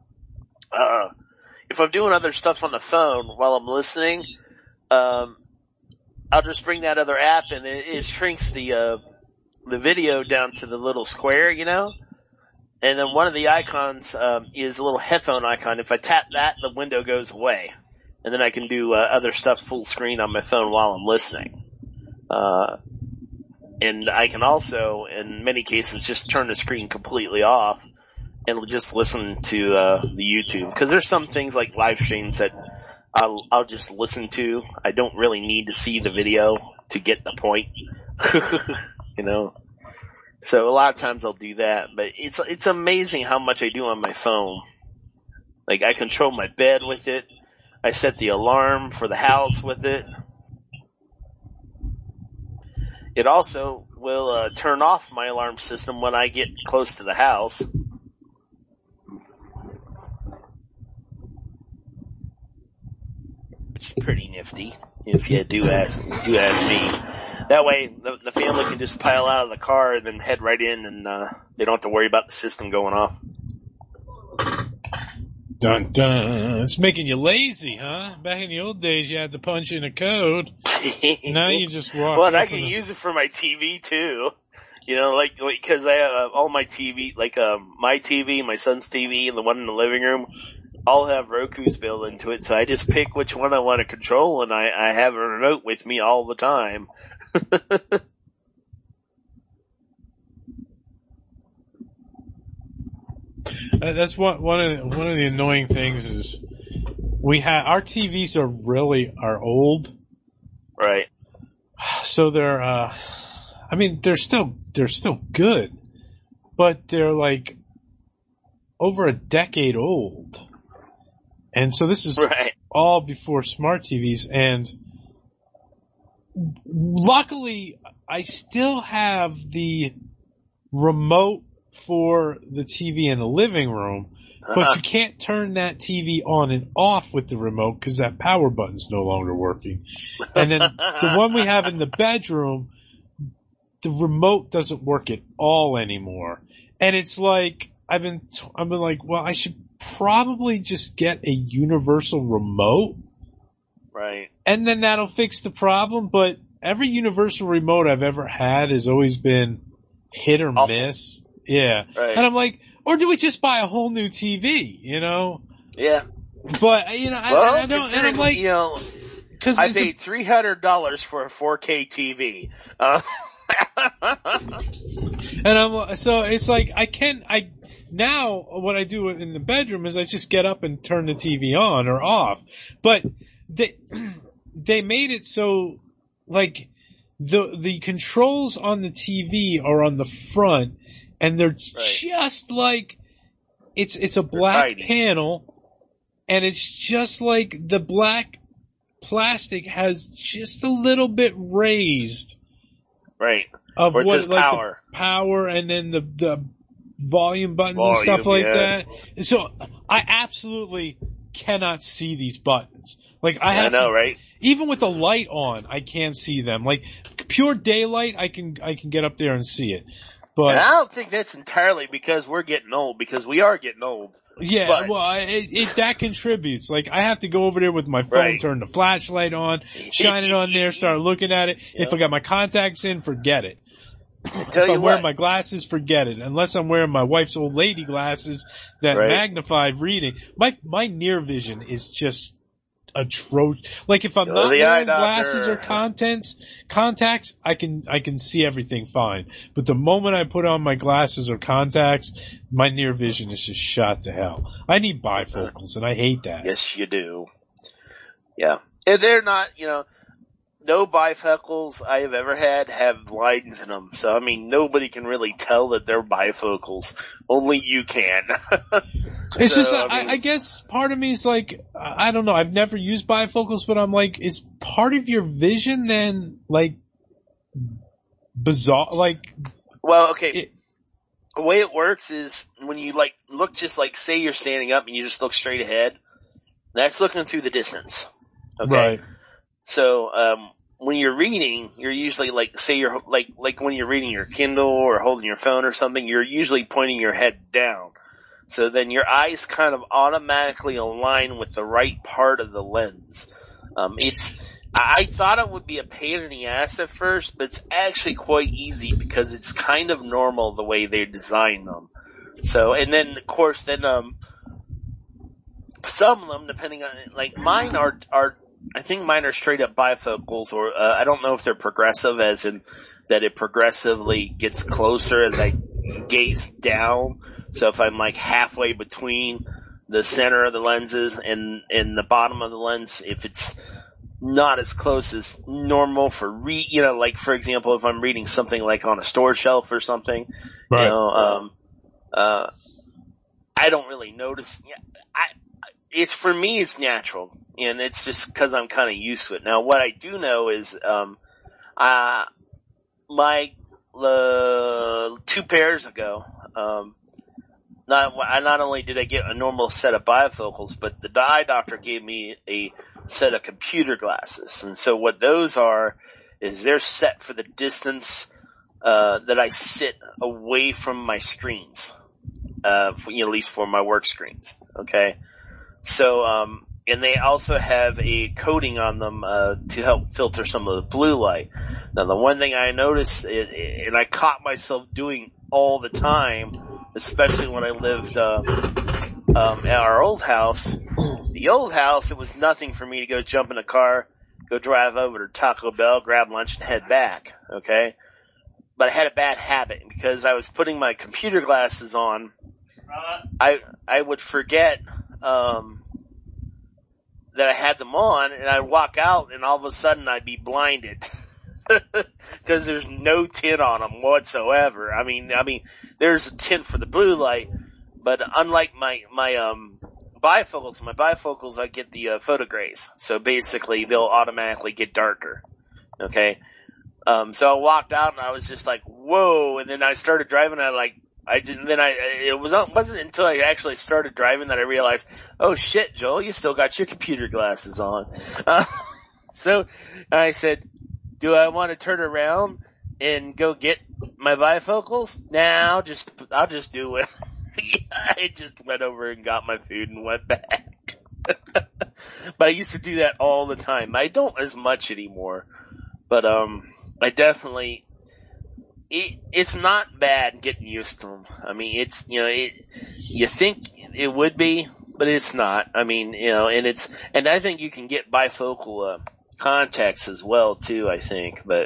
if I'm doing other stuff on the phone while I'm listening, I'll just bring that other app and it shrinks the video down to the little square, and then one of the icons, is a little headphone icon. If I tap that, the window goes away, and then I can do, other stuff full screen on my phone while I'm listening. And I can also, in many cases, just turn the screen completely off and just listen to, the YouTube. Cause there's some things like live streams that I'll just listen to. I don't really need to see the video to get the point. So a lot of times I'll do that, but it's amazing how much I do on my phone. Like, I control my bed with it. I set the alarm for the house with it. It also will turn off my alarm system when I get close to the house. Which is pretty nifty, if you do ask me. That way, the family can just pile out of the car and then head right in, and they don't have to worry about the system going off. Dun dun. It's making you lazy, huh? Back in the old days, you had to punch in a code. Now you just walk. Well, and I can use it for my TV too. Because I have all my TV, my TV, my son's TV, and the one in the living room, all have Roku's built into it. So I just pick which one I want to control, and I have a remote with me all the time. That's one of the annoying things is our TVs are old, right? So they're they're still good, but they're like over a decade old, and so this is all before smart TVs. And luckily, I still have the remote for the TV in the living room, but you can't turn that TV on and off with the remote because that power button's no longer working. And then the one we have in the bedroom, the remote doesn't work at all anymore. And it's like, I've been like, well, I should probably just get a universal remote. Right. And then that'll fix the problem, but every universal remote I've ever had has always been hit or miss. Yeah. Right. And I'm like, or do we just buy a whole new TV, Yeah. But, I don't, and I'm like, cause I paid $300 for a 4K TV. And so it's like, now what I do in the bedroom is I just get up and turn the TV on or off. But they made it so, like, the controls on the TV are on the front, and they're just like, it's a black panel, and it's just like the black plastic has just a little bit raised. Right. Of where it says like power. The power, and then the volume buttons and stuff like that. And so I absolutely cannot see these buttons. Like I know, right? Even with the light on, I can't see them. Like pure daylight, I can get up there and see it. But and I don't think that's entirely because we're getting old, because we are getting old. Yeah, but, well, that contributes. Like, I have to go over there with my phone, turn the flashlight on, shine it on there, start looking at it. Yep. If I got my contacts in, forget it. If I'm wearing my glasses, forget it. Unless I'm wearing my wife's old lady glasses that magnify reading. My near vision is just atrocious. Like if I'm Go not to the eye wearing doctor. glasses or contacts, I can see everything fine. But the moment I put on my glasses or contacts, my near vision is just shot to hell. I need bifocals, and I hate that. Yes, you do. Yeah. And they're not, no bifocals I have ever had have lines in them. So, I mean, nobody can really tell that they're bifocals. Only you can. It's So, just, I mean- I guess part of me is like, I don't know, I've never used bifocals, but I'm like, is part of your vision then, like, bizarre, like... Well, okay. The way it works is when you, like, look just like, say you're standing up and you just look straight ahead, that's looking through the distance. Okay? Right. So, when you're reading, you're usually like, say you're like when you're reading your Kindle or holding your phone or something, you're usually pointing your head down. So then your eyes kind of automatically align with the right part of the lens. I thought it would be a pain in the ass at first, but it's actually quite easy because it's kind of normal the way they design them. So, and then of course some of them, depending on, like mine are I think mine are straight up bifocals, or I don't know if they're progressive, as in that it progressively gets closer as I gaze down. So if I'm like halfway between the center of the lenses and the bottom of the lens, if it's not as close as normal for like for example, if I'm reading something like on a store shelf or something, Right. I don't really notice. It's for me, it's natural, and it's just because I'm kind of used to it. Now, what I do know is, my 2 pairs ago, not only did I get a normal set of bifocals, but the eye doctor gave me a set of computer glasses, and so what those are is they're set for the distance that I sit away from my screens, at least for my work screens. Okay. So, and they also have a coating on them, to help filter some of the blue light. Now, the one thing I noticed, and I caught myself doing all the time, especially when I lived, at our old house. The old house, it was nothing for me to go jump in a car, go drive over to Taco Bell, grab lunch, and head back. Okay. But I had a bad habit because I was putting my computer glasses on. I would forget, that I had them on, and I'd walk out, and all of a sudden I'd be blinded. Because there's no tint on them whatsoever. I mean, there's a tint for the blue light, but unlike my bifocals, I get the photograys. So basically, they'll automatically get darker. Okay? So I walked out, and I was just like, whoa, and then I started driving, and it wasn't until I actually started driving that I realized, oh shit, Joel, you still got your computer glasses on. So I said, do I want to turn around and go get my bifocals? Nah, I'll just do it. I just went over and got my food and went back. But I used to do that all the time. I don't as much anymore. But, I definitely, it's not bad getting used to them. I mean, it's, you think it would be, but it's not. I mean, and I think you can get bifocal, contacts as well too, I think, but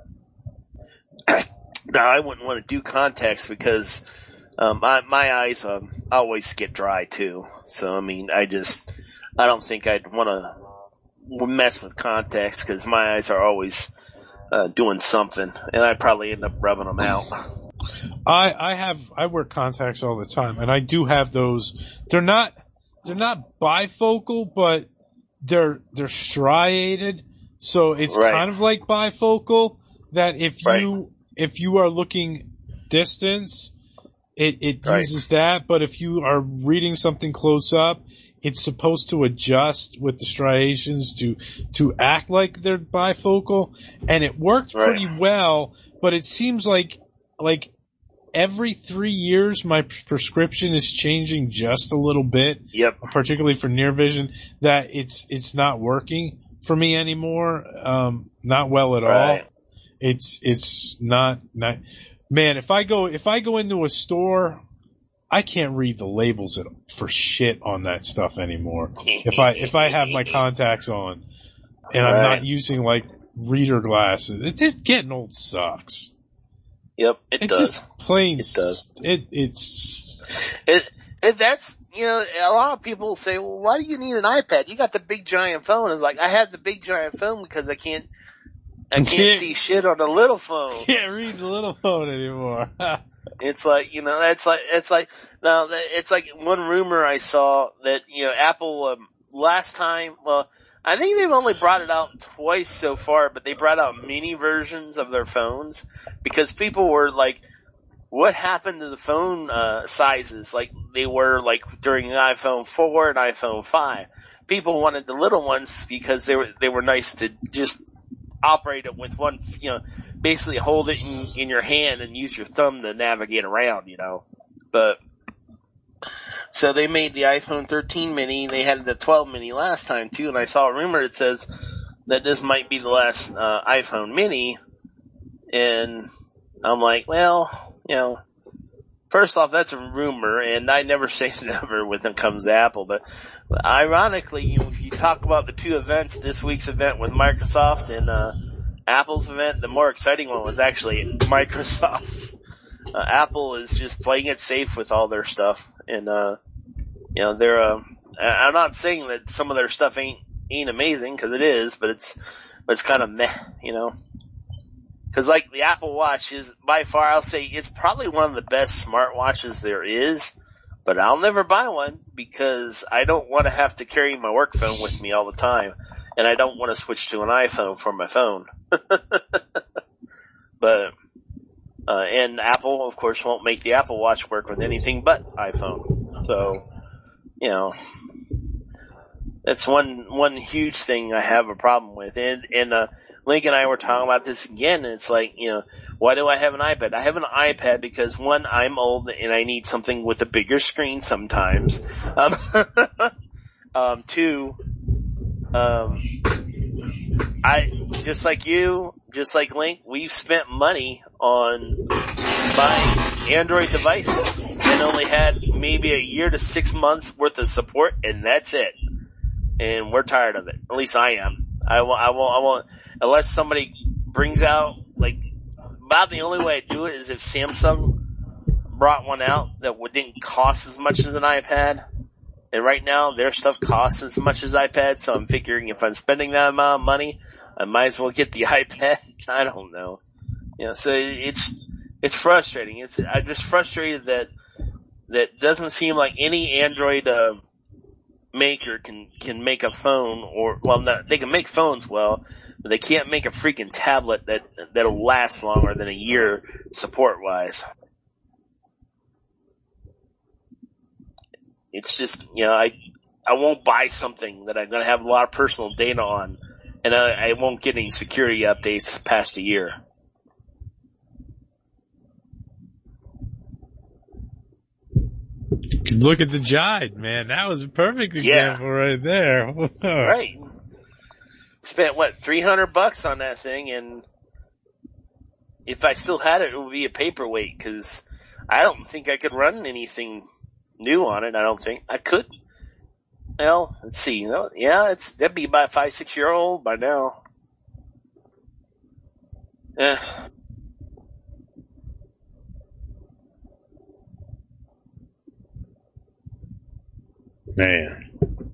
now I wouldn't want to do contacts because, my eyes, always get dry too. So, I mean, I don't think I'd want to mess with contacts because my eyes are always, doing something, and I probably end up rubbing them out. I wear contacts all the time, and I do have those. They're not bifocal, but they're striated, so it's Right. kind of like bifocal, that if Right. you are looking distance, it Right. uses that, but if you are reading something close up, it's supposed to adjust with the striations to act like they're bifocal, and it worked Right. pretty well, but it seems like every 3 years my prescription is changing just a little bit. Yep. Particularly for near vision, that it's not working for me anymore. Not well at Right. all. It's not, man, if I go into a store, I can't read the labels for shit on that stuff anymore. If I have my contacts on and I'm not using like reader glasses, it's just getting old sucks. Yep, it does. Just plain, it does. That's, a lot of people say, well, why do you need an iPad? You got the big giant phone. It's like, I had the big giant phone because I can't see shit on the little phone. Can't read the little phone anymore. It's like, it's like one rumor I saw that, Apple, last time, well, I think they've only brought it out twice so far, but they brought out mini versions of their phones because people were like, what happened to the phone, sizes like they were like during the iPhone 4 and iPhone 5? People wanted the little ones because they were nice to just operate it with one, basically hold it in your hand and use your thumb to navigate around, But, so they made the iPhone 13 mini, they had the 12 mini last time too, and I saw a rumor that says that this might be the last, iPhone mini, and I'm like, well, first off, that's a rumor, and I never say never when it comes to Apple, but ironically, if you talk about the two events, this week's event with Microsoft and, Apple's event, the more exciting one was actually Microsoft's. Apple is just playing it safe with all their stuff, and, they're, I'm not saying that some of their stuff ain't amazing, cause it is, but it's kind of meh, Cause like the Apple Watch is by far, I'll say it's probably one of the best smartwatches there is, but I'll never buy one because I don't want to have to carry my work phone with me all the time, and I don't want to switch to an iPhone for my phone. But, and Apple, of course, won't make the Apple Watch work with anything but iPhone. So, that's one huge thing I have a problem with. And Link and I were talking about this again, and it's like, why do I have an iPad? I have an iPad because one, I'm old and I need something with a bigger screen sometimes. Two, I, just like you, just like Link, we've spent money on buying Android devices and only had maybe a year to 6 months worth of support, and that's it. And we're tired of it. At least I am. I won't, unless somebody brings out, like, about the only way I do it is if Samsung brought one out that didn't cost as much as an iPad. And right now, their stuff costs as much as iPad, so I'm figuring if I'm spending that amount of money, I might as well get the iPad. I don't know. So it's frustrating. I'm just frustrated that doesn't seem like any Android, maker can make a phone they can make phones well, but they can't make a freaking tablet that'll last longer than a year support wise. It's just, I won't buy something that I'm going to have a lot of personal data on, and I won't get any security updates past a year. Look at the Jide, man. That was a perfect example right there. Right. Spent $300 on that thing, and if I still had it, it would be a paperweight, because I don't think I could run anything new on it. I don't think I could. Well, let's see. That'd be about 5-6 year old by now. Man.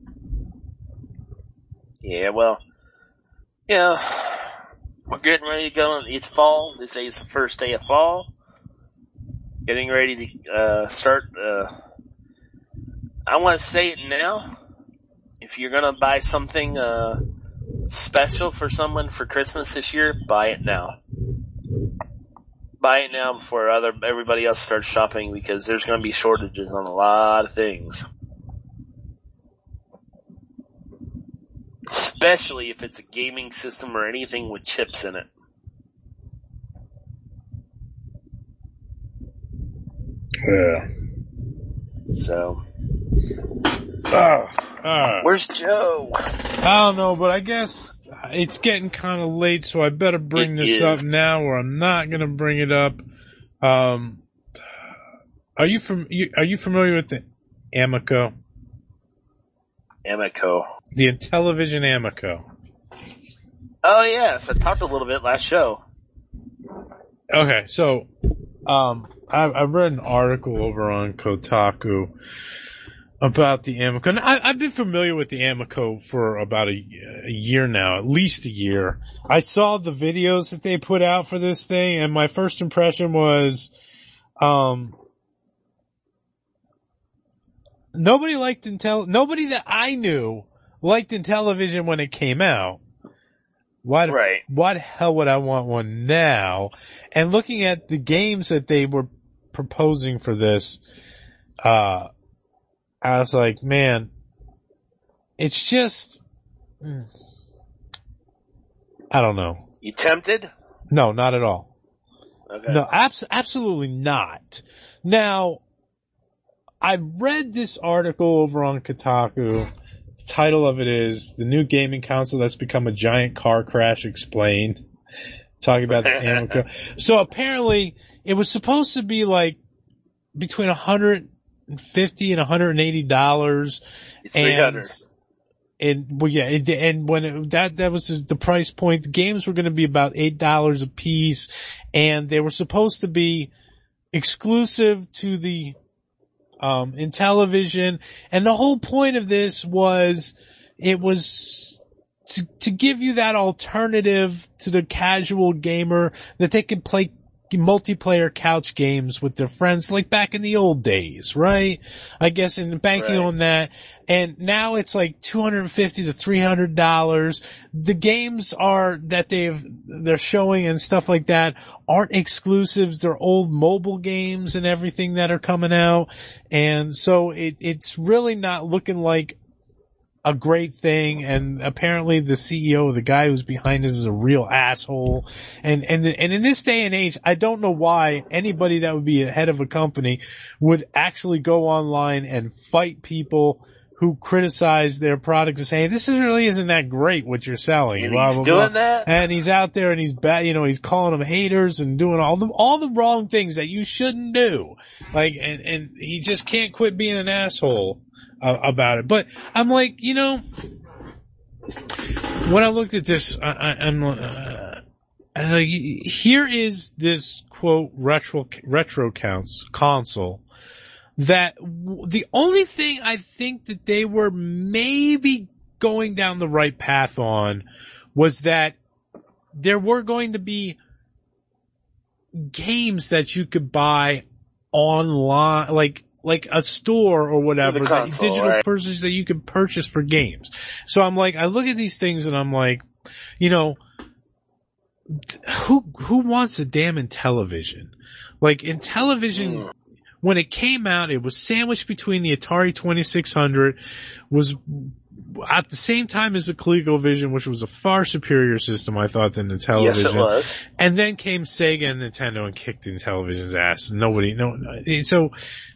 Yeah, well, we're getting ready to go. It's fall. This day is the first day of fall. Getting ready to start. I want to say it now. If you're gonna buy something special for someone for Christmas this year, buy it now. Buy it now before everybody else starts shopping, because there's gonna be shortages on a lot of things. Especially if it's a gaming system or anything with chips in it. Yeah. So. Where's Joe? I don't know, but I guess it's getting kind of late, so I better bring this up now, or I'm not going to bring it up. Are you familiar with the Amico? Amico. The Intellivision Amico. Oh yes, I talked a little bit last show. Okay, so I've read an article over on Kotaku about the Amico. And I've been familiar with the Amico for about a year now, at least a year. I saw the videos that they put out for this thing, and my first impression was, nobody that I knew liked Intellivision when it came out. Why the hell would I want one now? And looking at the games that they were proposing for this, I was like, man, it's just, I don't know. You tempted? No, not at all. Okay. No, absolutely not. Now, I read this article over on Kotaku. The title of it is "The New Gaming Console That's Become a Giant Car Crash Explained." Talking about the Amico. So apparently, it was supposed to be like between $150 and $180. It's $300. And well, yeah, and when that was the price point, the games were going to be about $8 a piece, and they were supposed to be exclusive to the Intellivision. And the whole point of this was, it was to give you that alternative to the casual gamer, that they could play multiplayer couch games with their friends like back in the old days, right? I guess, and banking on that. And now it's like $250 to $300. The games that they're showing and stuff like that aren't exclusives. They're old mobile games and everything that are coming out. And so it's really not looking like a great thing, and apparently the CEO, the guy who's behind this, is a real asshole. And in this day and age, I don't know why anybody that would be head of a company would actually go online and fight people who criticize their product and say, hey, this really isn't that great what you're selling. And blah, he's blah, doing blah. that? And he's out there and he's bad, he's calling them haters and doing all the wrong things that you shouldn't do. Like, and he just can't quit being an asshole about it. But I'm like, when I looked at this, I'm like, here is this quote retro console that the only thing I think that they were maybe going down the right path on was that there were going to be games that you could buy online, like a store or whatever, console, digital purchases that you can purchase for games. So I'm like, I look at these things and I'm like, who wants a damn Intellivision? Like, Intellivision, when it came out, it was sandwiched between the Atari 2600, was at the same time as the ColecoVision, which was a far superior system, I thought, than the Intellivision. Yes, it was. And then came Sega and Nintendo and kicked the Intellivision's ass. So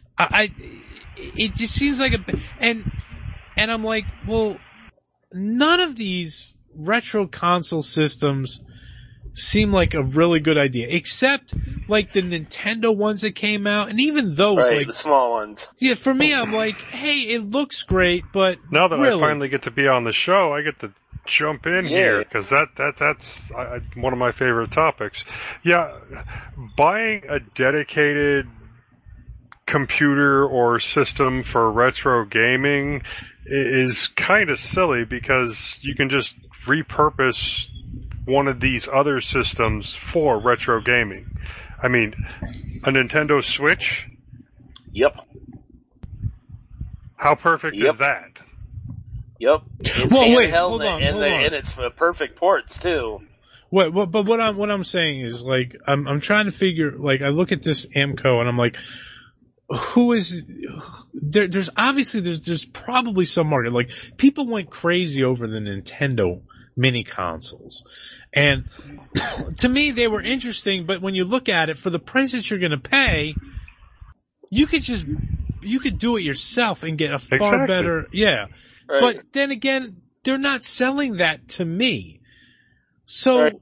it just seems like and I'm like, well, none of these retro console systems seem like a really good idea, except like the Nintendo ones that came out, and even those, like the small ones. Yeah, for me, I'm like, hey, it looks great, but now that really, I finally get to be on the show, I get to jump in here, because that's one of my favorite topics. Yeah, buying a dedicated computer or system for retro gaming is kind of silly, because you can just repurpose one of these other systems for retro gaming. I mean, a Nintendo Switch? Yep. How perfect is that? Yep. It's hold on. And it's perfect ports too. But what I'm saying is, like, I'm trying to figure, like, I look at this Amco and I'm like, there's obviously there's probably some market. Like, people went crazy over the Nintendo mini consoles, and to me they were interesting, but when you look at it, for the price that you're going to pay, you could do it yourself and get a far better, Right. But then again, they're not selling that to me, so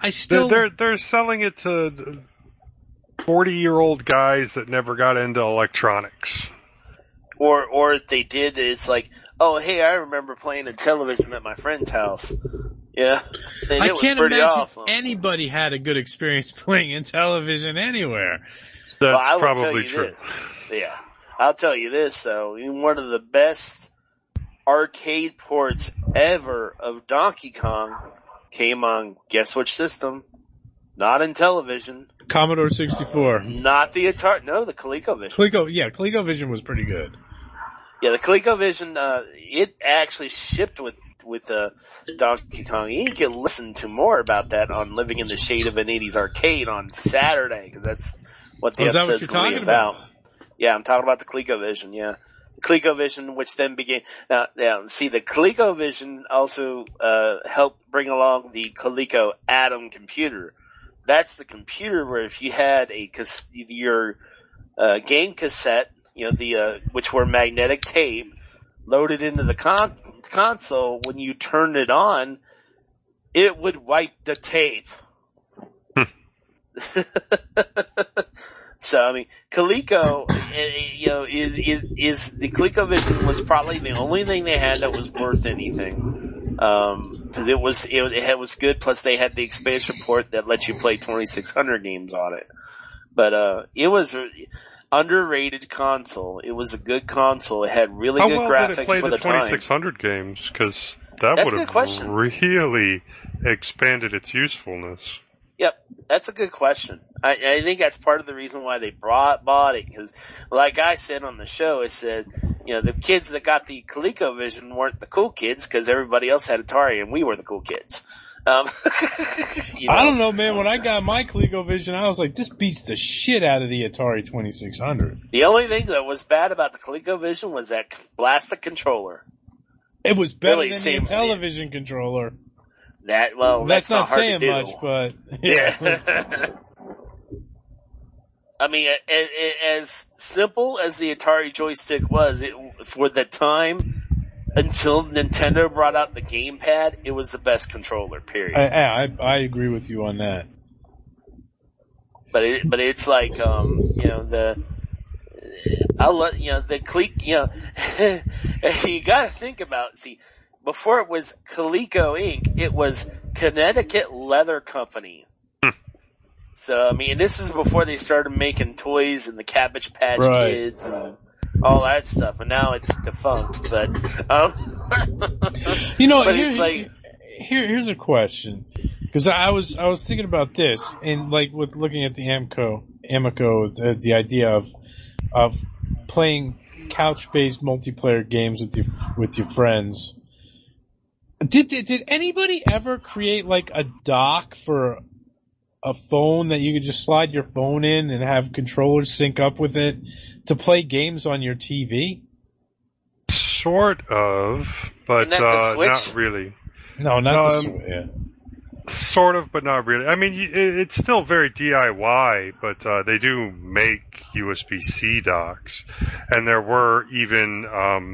I still they're selling it to 40-year-old guys that never got into electronics. Or if they did, it's like, oh, hey, I remember playing a television at my friend's house. Yeah. I can't imagine awesome. anybody had a good experience playing in television anywhere. That's probably true. Yeah. I'll tell you this, though. One of the best arcade ports ever of Donkey Kong came on, guess which system? Not in television. Commodore 64. Not the Atari. No, the ColecoVision. ColecoVision was pretty good. Yeah, the ColecoVision, it actually shipped with Donkey Kong. You can listen to more about that on Living in the Shade of an 80s Arcade on Saturday, because that's what the episode's going to be about. Yeah, I'm talking about the ColecoVision, yeah. The ColecoVision, which then began, now, see, the ColecoVision also, helped bring along the Coleco Atom computer. That's the computer where if you had your game cassette, which were magnetic tape, loaded into the console, when you turned it on, it would wipe the tape. So, I mean, Coleco, is the ColecoVision was probably the only thing they had that was worth anything. Cause it was good, plus they had the expansion port that lets you play 2600 games on it. But, it was underrated console. It was a good console. It had really good graphics for the time. How well did it play the 2600 games? Because that would have really expanded its usefulness. Yep, that's a good question. I think that's part of the reason why they bought it. Because, like I said on the show, I said, the kids that got the ColecoVision weren't the cool kids because everybody else had Atari and we were the cool kids. I don't know, man. When I got my ColecoVision, I was like, this beats the shit out of the Atari 2600. The only thing that was bad about the ColecoVision was that plastic controller. It was better than the television controller. That's not saying much, but yeah. I mean, as simple as the Atari joystick was, for the time, until Nintendo brought out the gamepad, it was the best controller, period. I agree with you on that. But it's like, the clique, you gotta think about, before it was Coleco Inc., it was Connecticut Leather Company. So, I mean, this is before they started making toys and the Cabbage Patch Kids and all that stuff, and now it's defunct, but, here's a question. Cause I was thinking about this, and like with looking at the Amico, the idea of playing couch-based multiplayer games with your friends. Did anybody ever create like a dock for a phone that you could just slide your phone in and have controllers sync up with it to play games on your TV? Sort of, but not really. No, not the Switch. Yeah. Sort of, but not really. I mean, it's still very DIY, but they do make USB-C docks, and there were even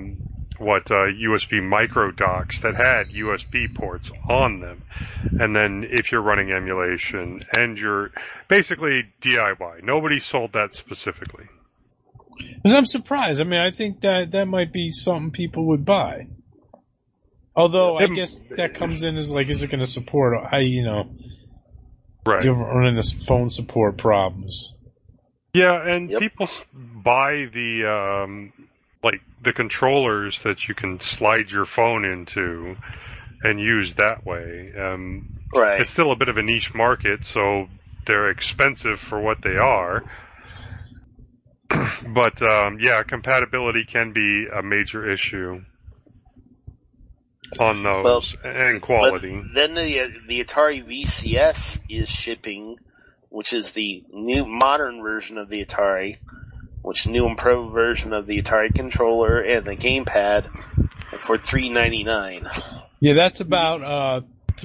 USB micro docks that had USB ports on them. And then if you're running emulation and you're basically DIY, nobody sold that specifically. Because I'm surprised. I mean, I think that might be something people would buy. Although I guess that comes in as like, is it going to support right? You're running this phone support problems. Yeah, and people buy the the controllers that you can slide your phone into and use that way. Right. It's still a bit of a niche market, so they're expensive for what they are. But compatibility can be a major issue on those, and quality. But then the Atari VCS is shipping, which is the new modern version of the Atari, which new improved version of the Atari controller and the gamepad for $399. Yeah, that's about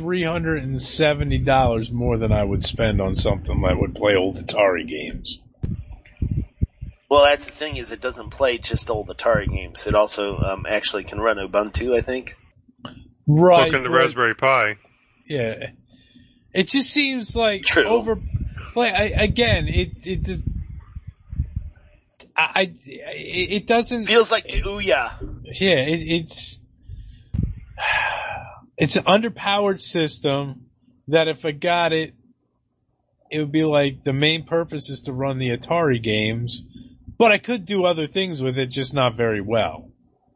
$370 more than I would spend on something that would play old Atari games. Well, that's the thing, is it doesn't play just old Atari games. It also actually can run Ubuntu, I think. Right. Look in the Raspberry Pi. Yeah. It just seems like True. it doesn't. Feels like the Ouya. Yeah, it's an underpowered system that if I got it, it would be like the main purpose is to run the Atari games, but I could do other things with it, just not very well.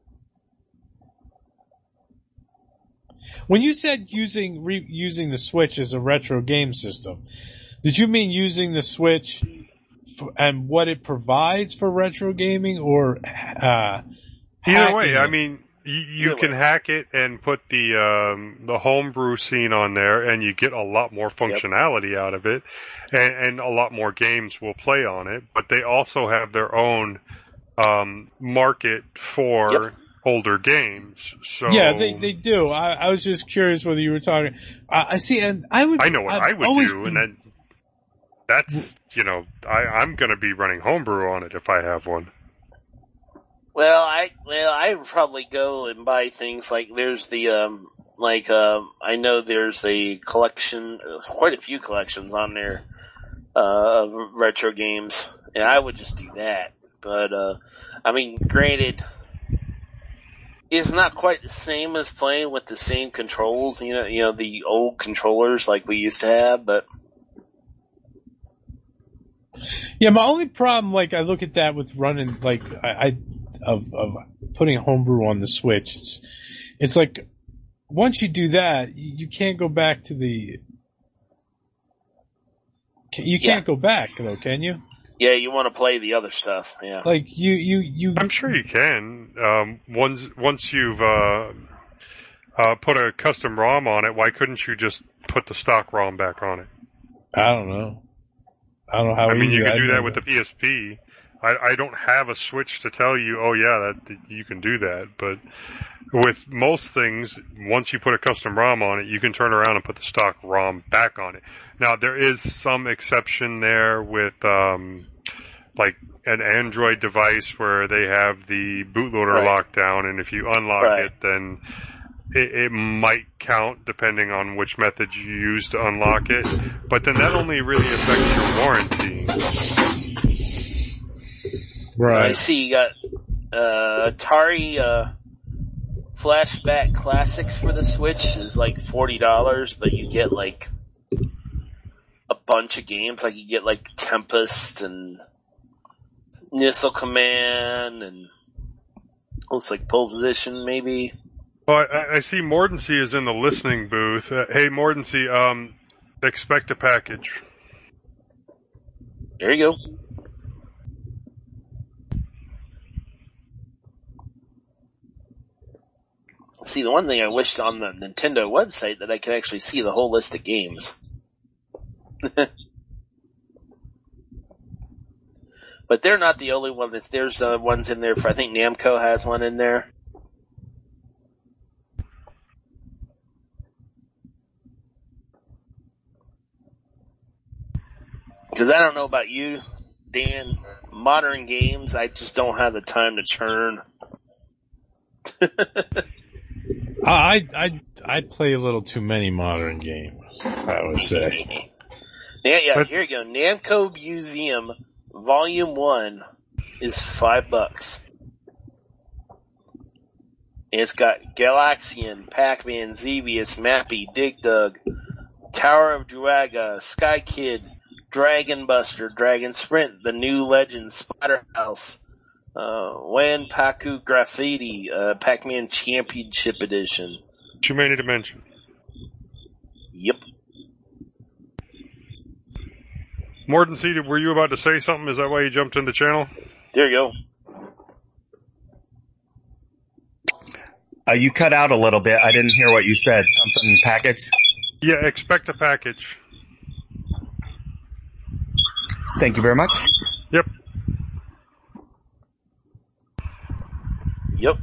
When you said using the Switch as a retro game system, did you mean using the Switch and what it provides for retro gaming, or either way? I mean, you can hack it and put the homebrew scene on there, and you get a lot more functionality out of it, and a lot more games will play on it. But they also have their own market for older games. So yeah, they do. I was just curious whether you were talking. I see, and I know what I would do, and then that's I'm going to be running homebrew on it if I have one. Well, I would probably go and buy things like there's the I know there's a collection, quite a few collections on there of retro games, and I would just do that. But I mean, granted, it's not quite the same as playing with the same controls, you know the old controllers like we used to have, but. Yeah, my only problem, like, I look at that with running, like, of putting homebrew on the Switch. It's like, once you do that, you can't go back to the. You can't go back, though, can you? Yeah, you want to play the other stuff. Yeah, like you. I'm sure you can. Once you've put a custom ROM on it, why couldn't you just put the stock ROM back on it? I don't know. I don't know how. I mean, you can do that with the PSP. I don't have a Switch to tell you, oh yeah, that you can do that. But with most things, once you put a custom ROM on it, you can turn around and put the stock ROM back on it. Now, there is some exception there with, like an Android device where they have the bootloader locked down, and if you unlock it, then it might count depending on which method you use to unlock it. But then that only really affects your warranty. Right. I see you got Atari Flashback Classics for the Switch is like $40, but you get like a bunch of games. Like you get like Tempest and Missile Command and looks like Pole Position maybe. Well, I see Mordency is in the listening booth. Hey, Mordency, expect a package. There you go. See, the one thing I wished on the Nintendo website that I could actually see the whole list of games. But they're not the only one. There's ones in there for, I think Namco has one in there. Because I don't know about you, Dan, modern games, I just don't have the time to churn. I play a little too many modern games, I would say. Yeah, here you go. Namco Museum Volume 1 is $5. And it's got Galaxian, Pac-Man, Xevious, Mappy, Dig Dug, Tower of Druaga, Sky Kid, Dragon Buster, Dragon Sprint, The New Legend, Splatterhouse, Wanpaku Graffiti, Pac-Man Championship Edition. Too many to mention. Yep. Mordency, were you about to say something? Is that why you jumped in the channel? There you go. You cut out a little bit. I didn't hear what you said. Something package? Yeah, expect a package. Thank you very much. Yep. Yep.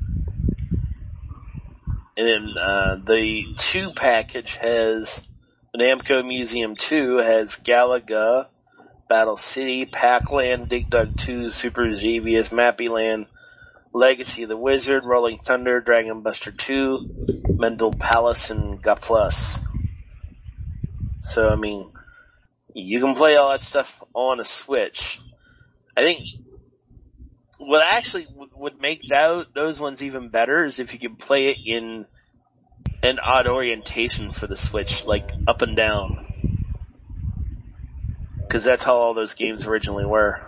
And then the 2 package has Namco Museum 2 has Galaga, Battle City, Pac-Land, Dig Dug 2, Super Xevious, Mappy Land, Legacy of the Wizard, Rolling Thunder, Dragon Buster 2, Mendel Palace, and Ga Plus. So, I mean, you can play all that stuff on a Switch. I think what actually would make those ones even better is if you could play it in an odd orientation for the Switch, like up and down. Because that's how all those games originally were.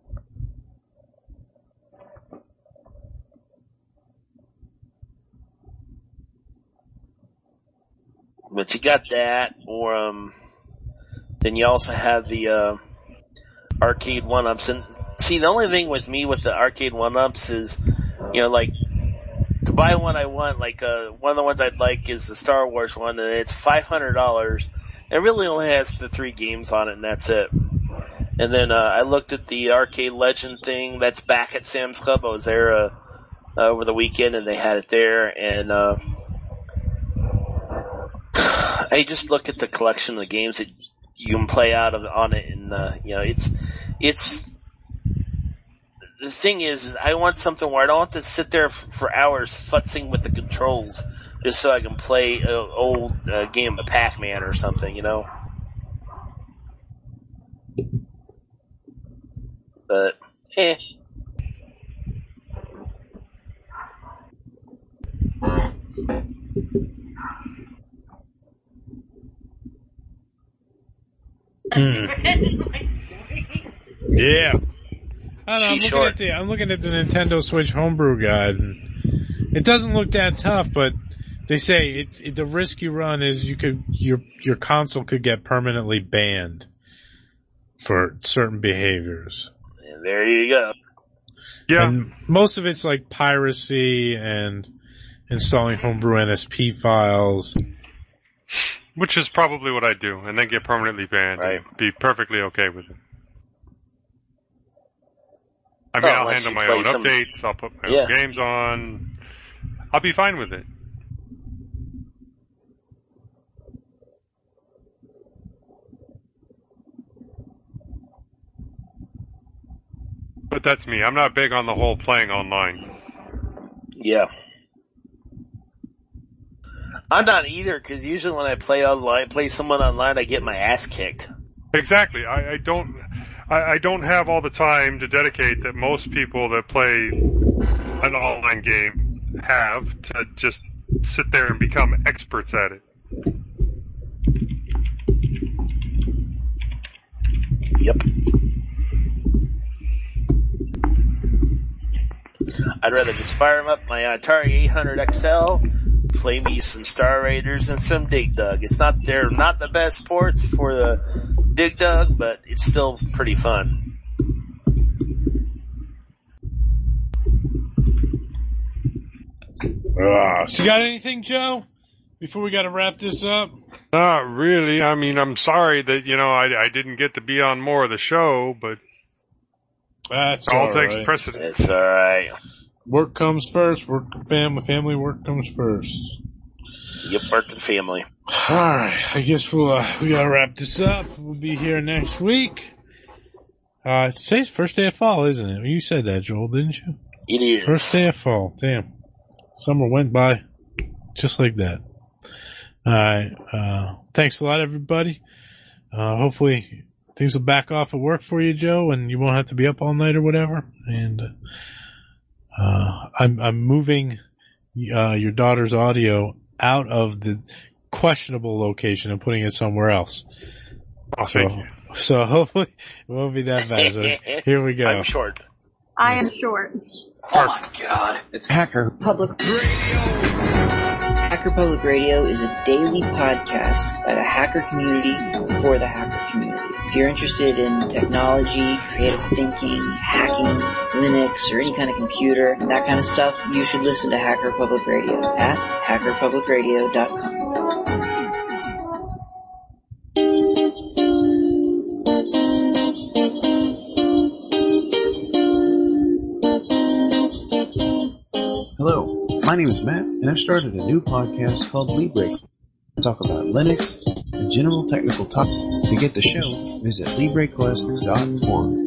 But you got that, or then you also have the arcade one-ups. And see, the only thing with me with the arcade one-ups is, you know, like, to buy one I want, like, one of the ones I'd like is the Star Wars one, and it's $500. It really only has the 3 games on it, and that's it. And then I looked at the Arcade Legend thing that's back at Sam's Club. I was there over the weekend, and they had it there, and I just look at the collection of the games that you can play on it, and you know, it's the thing is I want something where I don't have to sit there for hours futzing with the controls just so I can play an old game of Pac-Man or something, you know. But Yeah. I don't know, I'm looking at the Nintendo Switch homebrew guide, and it doesn't look that tough, but they say the risk you run is your console could get permanently banned for certain behaviors. And there you go. Yeah. And most of it's like piracy and installing homebrew NSP files. Which is probably what I do, and then get permanently banned. Right. And be perfectly okay with it. I mean, I'll handle my own updates, I'll put my own games on. I'll be fine with it. But that's me. I'm not big on the whole playing online. Yeah. I'm not either, because usually when I play someone online, I get my ass kicked. Exactly. I don't have all the time to dedicate that most people that play an online game have to just sit there and become experts at it. Yep. I'd rather just fire up my Atari 800 XL, play me some Star Raiders and some Dig Dug. They're not the best ports for the Dig Dug, but it's still pretty fun. So you got anything, Joe? Before we gotta wrap this up? Not really. I mean, I'm sorry that, I didn't get to be on more of the show, but that's all takes precedent. It's alright. Work comes first, family work comes first. Yep, work and family. Alright, I guess we gotta wrap this up. We'll be here next week. Today's first day of fall, isn't it? You said that, Joel, didn't you? It is. First day of fall. Damn. Summer went by just like that. Alright, thanks a lot, everybody. Hopefully things will back off at work for you, Joe, and you won't have to be up all night or whatever. And, I'm moving, your daughter's audio out of the questionable location and putting it somewhere else. Oh, thank you. So hopefully it won't be that bad. So here we go. I'm short. I am short. Oh my god. It's Hacker Public Radio. Hacker Public Radio is a daily podcast by the hacker community for the hacker community. If you're interested in technology, creative thinking, hacking, Linux, or any kind of computer, that kind of stuff, you should listen to Hacker Public Radio at hackerpublicradio.com. Hello, my name is Matt, and I've started a new podcast called Libre. I talk about Linux and general technical topics. To get the show, visit LibreQuest.org.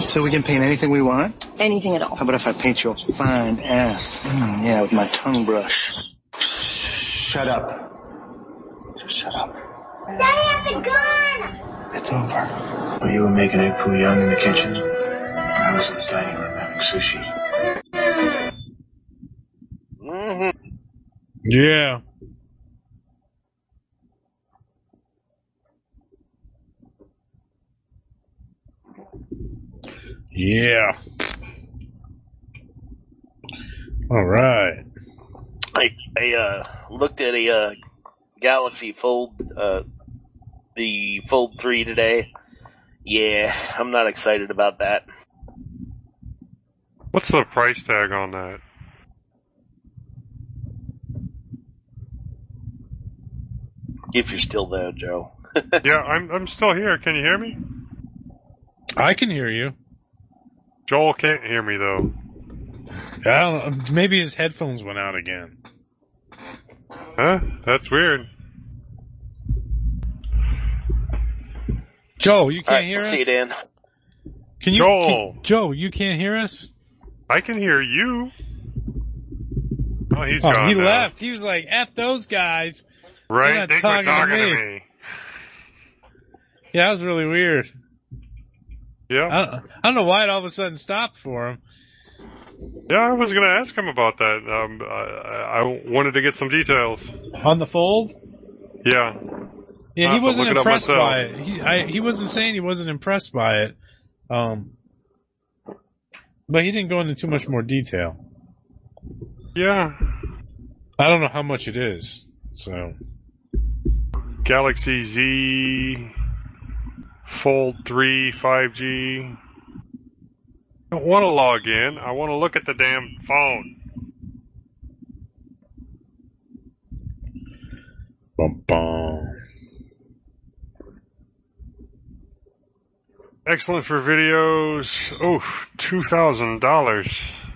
So we can paint anything we want? Anything at all. How about if I paint your fine ass? Yeah, with my tongue brush. Shut up. Just shut up. Daddy has a gun! It's over. While you were making egg foo young in the kitchen, I was in the dining room having sushi. Yeah. Yeah. All right. I looked at a Galaxy Fold, the Fold 3 today. Yeah, I'm not excited about that. What's the price tag on that? If you're still there, Joe. Yeah, I'm still here. Can you hear me? I can hear you. Joel can't hear me though. I don't know, maybe his headphones went out again. Huh? That's weird. Joe, you can't hear us? See you, Dan. Can you, Joel. Joe, you can't hear us? I can hear you. Oh, he's Oh, gone he now. left. He was like, F those guys. Right? They're not They quit talking to me. me. Yeah, that was really weird. Yeah. I don't know why it all of a sudden stopped for him. Yeah, I was going to ask him about that. I wanted to get some details. On the Fold? Yeah. Yeah, he wasn't look it up impressed myself. by it. He wasn't saying he wasn't impressed by it. But he didn't go into too much more detail. Yeah. I don't know how much it is, so. Galaxy Z Fold 3 5G. I don't want to log in. I want to look at the damn phone. Bum, bum. Excellent for videos. Oh, $2,000.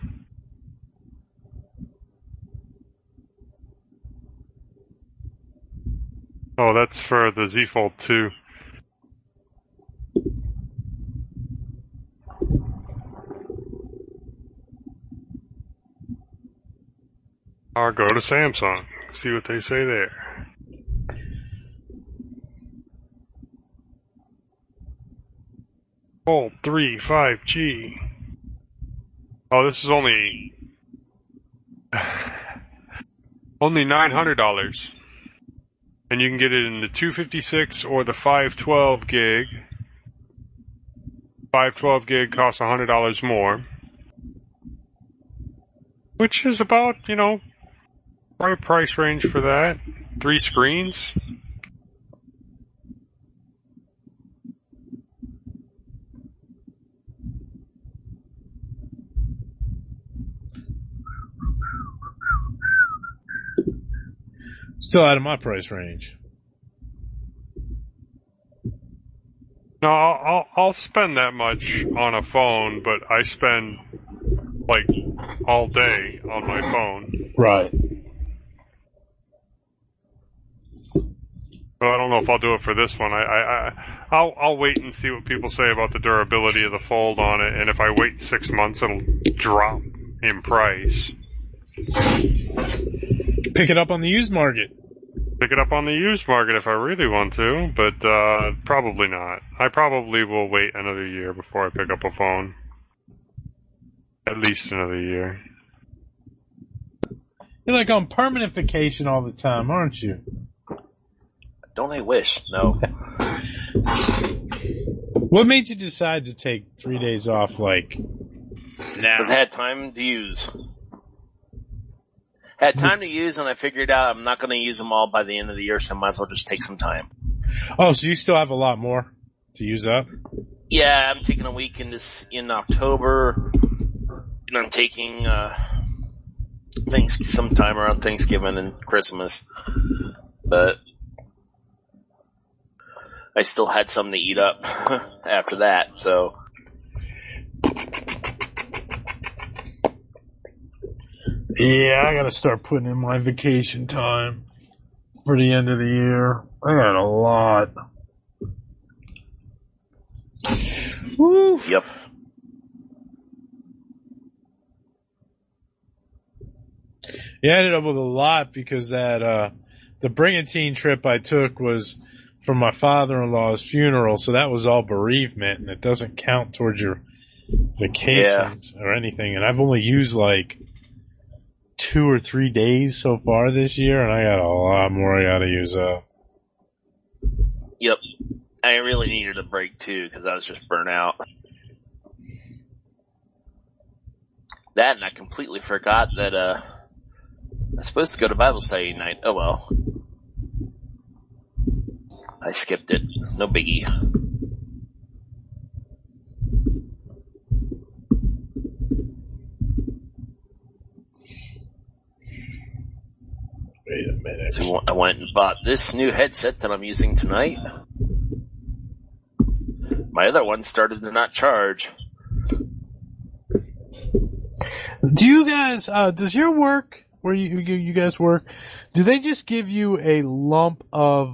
Oh, that's for the Z Fold 2. I'll go to Samsung, see what they say there. Fold 3 5G. Oh, this is only $900. And you can get it in the 256 or the 512 gig. 512 gig costs $100 more. Which is about, right price range for that. 3 screens. Still out of my price range. No, I'll spend that much on a phone, but I spend like all day on my phone. Right. But I don't know if I'll do it for this one. I'll wait and see what people say about the durability of the Fold on it, and if I wait 6 months, it'll drop in price. Pick it up on the used market. Pick it up on the used market if I really want to, but probably not. I probably will wait another year before I pick up a phone. At least another year. You're like on permanent vacation all the time, aren't you? Don't I wish? No. What made you decide to take 3 days off, like, now? Because I had time to use. Had time to use, and I figured out I'm not going to use them all by the end of the year, so I might as well just take some time. Oh, so you still have a lot more to use up? Yeah, I'm taking a week in October, and I'm taking sometime around Thanksgiving and Christmas. But I still had some to eat up after that, so. Yeah, I gotta start putting in my vacation time for the end of the year. I got a lot. Woo. Yep. Yeah, I ended up with a lot because the Brigantine trip I took was for my father-in-law's funeral, so that was all bereavement, and it doesn't count towards your vacations or anything. And I've only used like 2 or 3 days so far this year, and I got a lot more I gotta use up. Yep. I really needed a break too, because I was just burnt out. That, and I completely forgot that, I was supposed to go to Bible study tonight. Oh well. I skipped it. No biggie. Wait a minute. So I went and bought this new headset that I'm using tonight. My other one started to not charge. Do you guys, does your work, where you guys work, do they just give you a lump of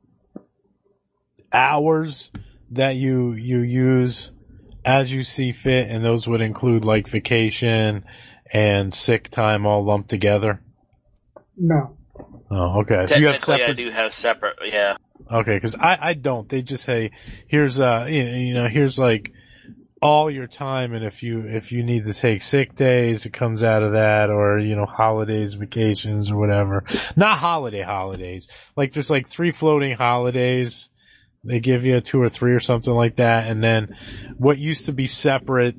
hours that you use as you see fit, and those would include like vacation and sick time all lumped together? No. Oh, okay. So Technically, you have separate... I do have separate, yeah. Okay, because I don't. They just say, here's here's like all your time, and if you need to take sick days, it comes out of that, or holidays, vacations, or whatever. Not holidays. Like there's like 3 floating holidays. They give you 2 or 3 or something like that, and then what used to be separate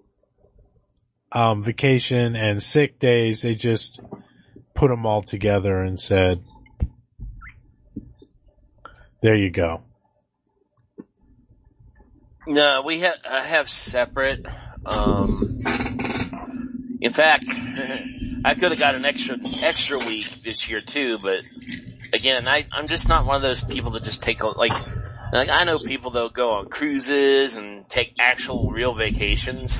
vacation and sick days, they just put them all together and said, there you go. No, I have separate. In fact, I could have got an extra week this year too, but again, I'm just not one of those people that just take like I know people that'll go on cruises and take actual real vacations,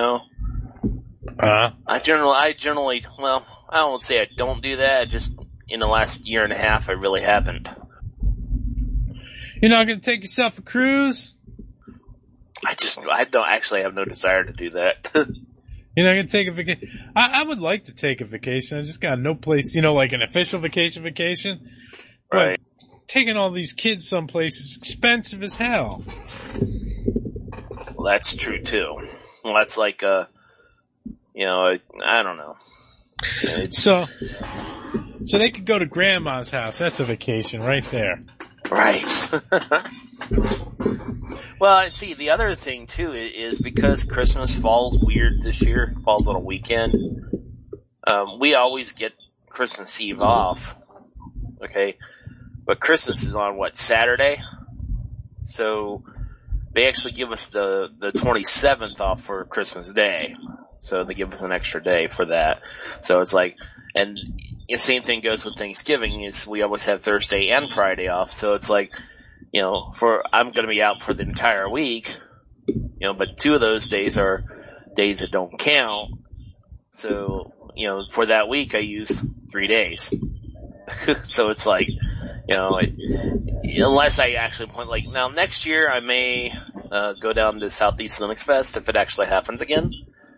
I generally, well, I won't say I don't do that, just in the last year and a half I really haven't. You're not gonna take yourself a cruise? I don't actually have no desire to do that. You're not gonna take a vacation? I would like to take a vacation. I just got no place, like an official vacation. Right. But taking all these kids someplace is expensive as hell. Well, that's true too. Well, that's like, I don't know. So they could go to grandma's house. That's a vacation right there. Right. Well, see, the other thing too is because Christmas falls weird this year, falls on a weekend, we always get Christmas Eve off. Okay? But Christmas is on Saturday? So they actually give us the 27th off for Christmas Day. So they give us an extra day for that. So it's like, and the same thing goes with Thanksgiving, is we always have Thursday and Friday off. So it's like, I'm going to be out for the entire week, but 2 of those days are days that don't count. So, for that week I used 3 days. So it's like, unless I actually now next year I may, go down to Southeast Linux Fest if it actually happens again.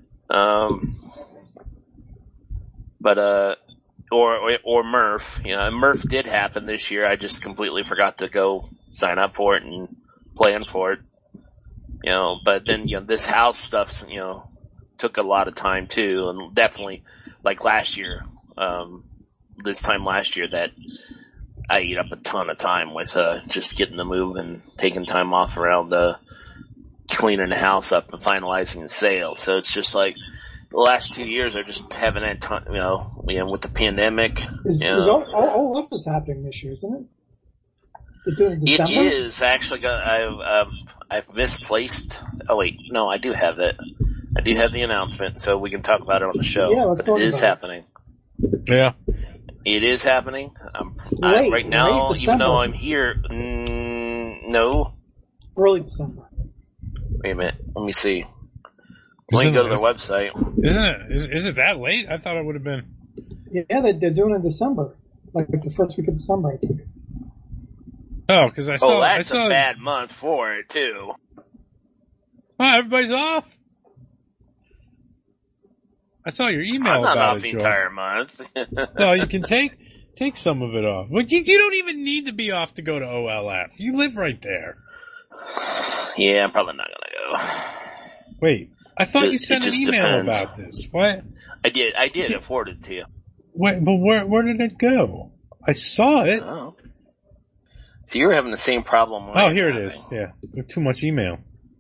But, or Murph, Murph did happen this year. I just completely forgot to go sign up for it and plan for it. But then, this house stuff, took a lot of time too, and definitely, like last year, this time last year, that I ate up a ton of time with, just getting the move and taking time off around cleaning the house up and finalizing the sale. So it's just like, the last 2 years I just haven't had time, with the pandemic. Is all of this happening this year, isn't it? They're doing it in December? It is actually. I've misplaced. Oh wait, no, I do have that. I do have the announcement, so we can talk about it on the show. Yeah, let's talk about it. It is happening. Yeah, it is happening. Right now, even though I'm here, no. Early December. Wait a minute. Let me see. Let me go to their website. Isn't it? Is it that late? I thought it would have been. Yeah, they're doing it in December, like the first week of December, I think. Oh, because I saw. That's a bad month for it too. Oh, everybody's off. I saw your email I'm not about off the it, Joel. entire month. No, you can take some of it off. Well, you don't even need to be off to go to OLF. You live right there. Yeah, I'm probably not gonna go. Wait, I thought you It sent an just email depends. about this. What? I did. I forwarded it to you. Wait, but where did it go? I saw it. Oh. So you're having the same problem. Oh, here it is. Yeah, too much email.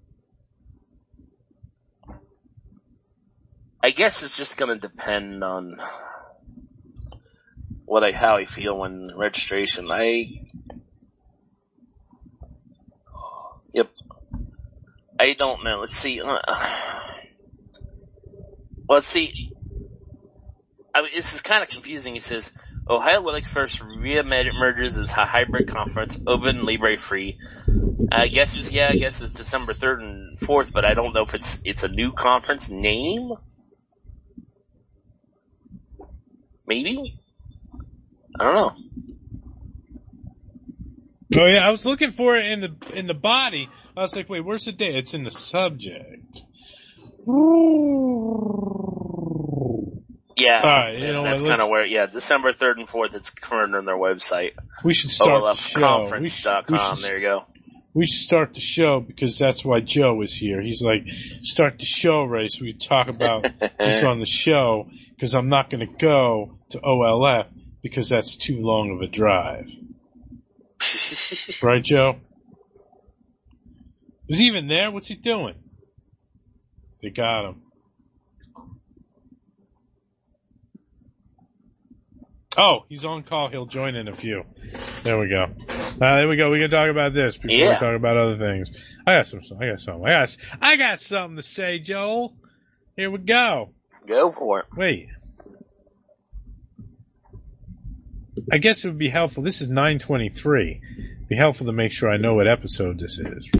I guess it's just gonna depend on how I feel when registration. Yep. I don't know. Let's see. Let's see. I mean, this is kind of confusing. He says, Ohio Linux first re-emerges as a hybrid conference, open, Libre free. I guess it's December 3rd and 4th, but I don't know if it's a new conference name. Maybe? I don't know. Oh yeah, I was looking for it in the body. I was like, wait, where's the date? It's in the subject. Yeah, right, you know that's what, kind of where. Yeah, December 3rd and 4th. It's current on their website. We should start the show. OLFconference.com. There you go. We should start the show because that's why Joe is here. He's like, start the show, Ray, so we can talk about this on the show because I'm not going to go to OLF because that's too long of a drive. Right, Joe? Is he even there? What's he doing? They got him. Oh, he's on call. He'll join in a few. There we go. There we go. We can talk about this before we talk about other things. I got something to say, Joel. Here we go. Go for it. Wait. I guess it would be helpful. This is 923. It'd be helpful to make sure I know what episode this is.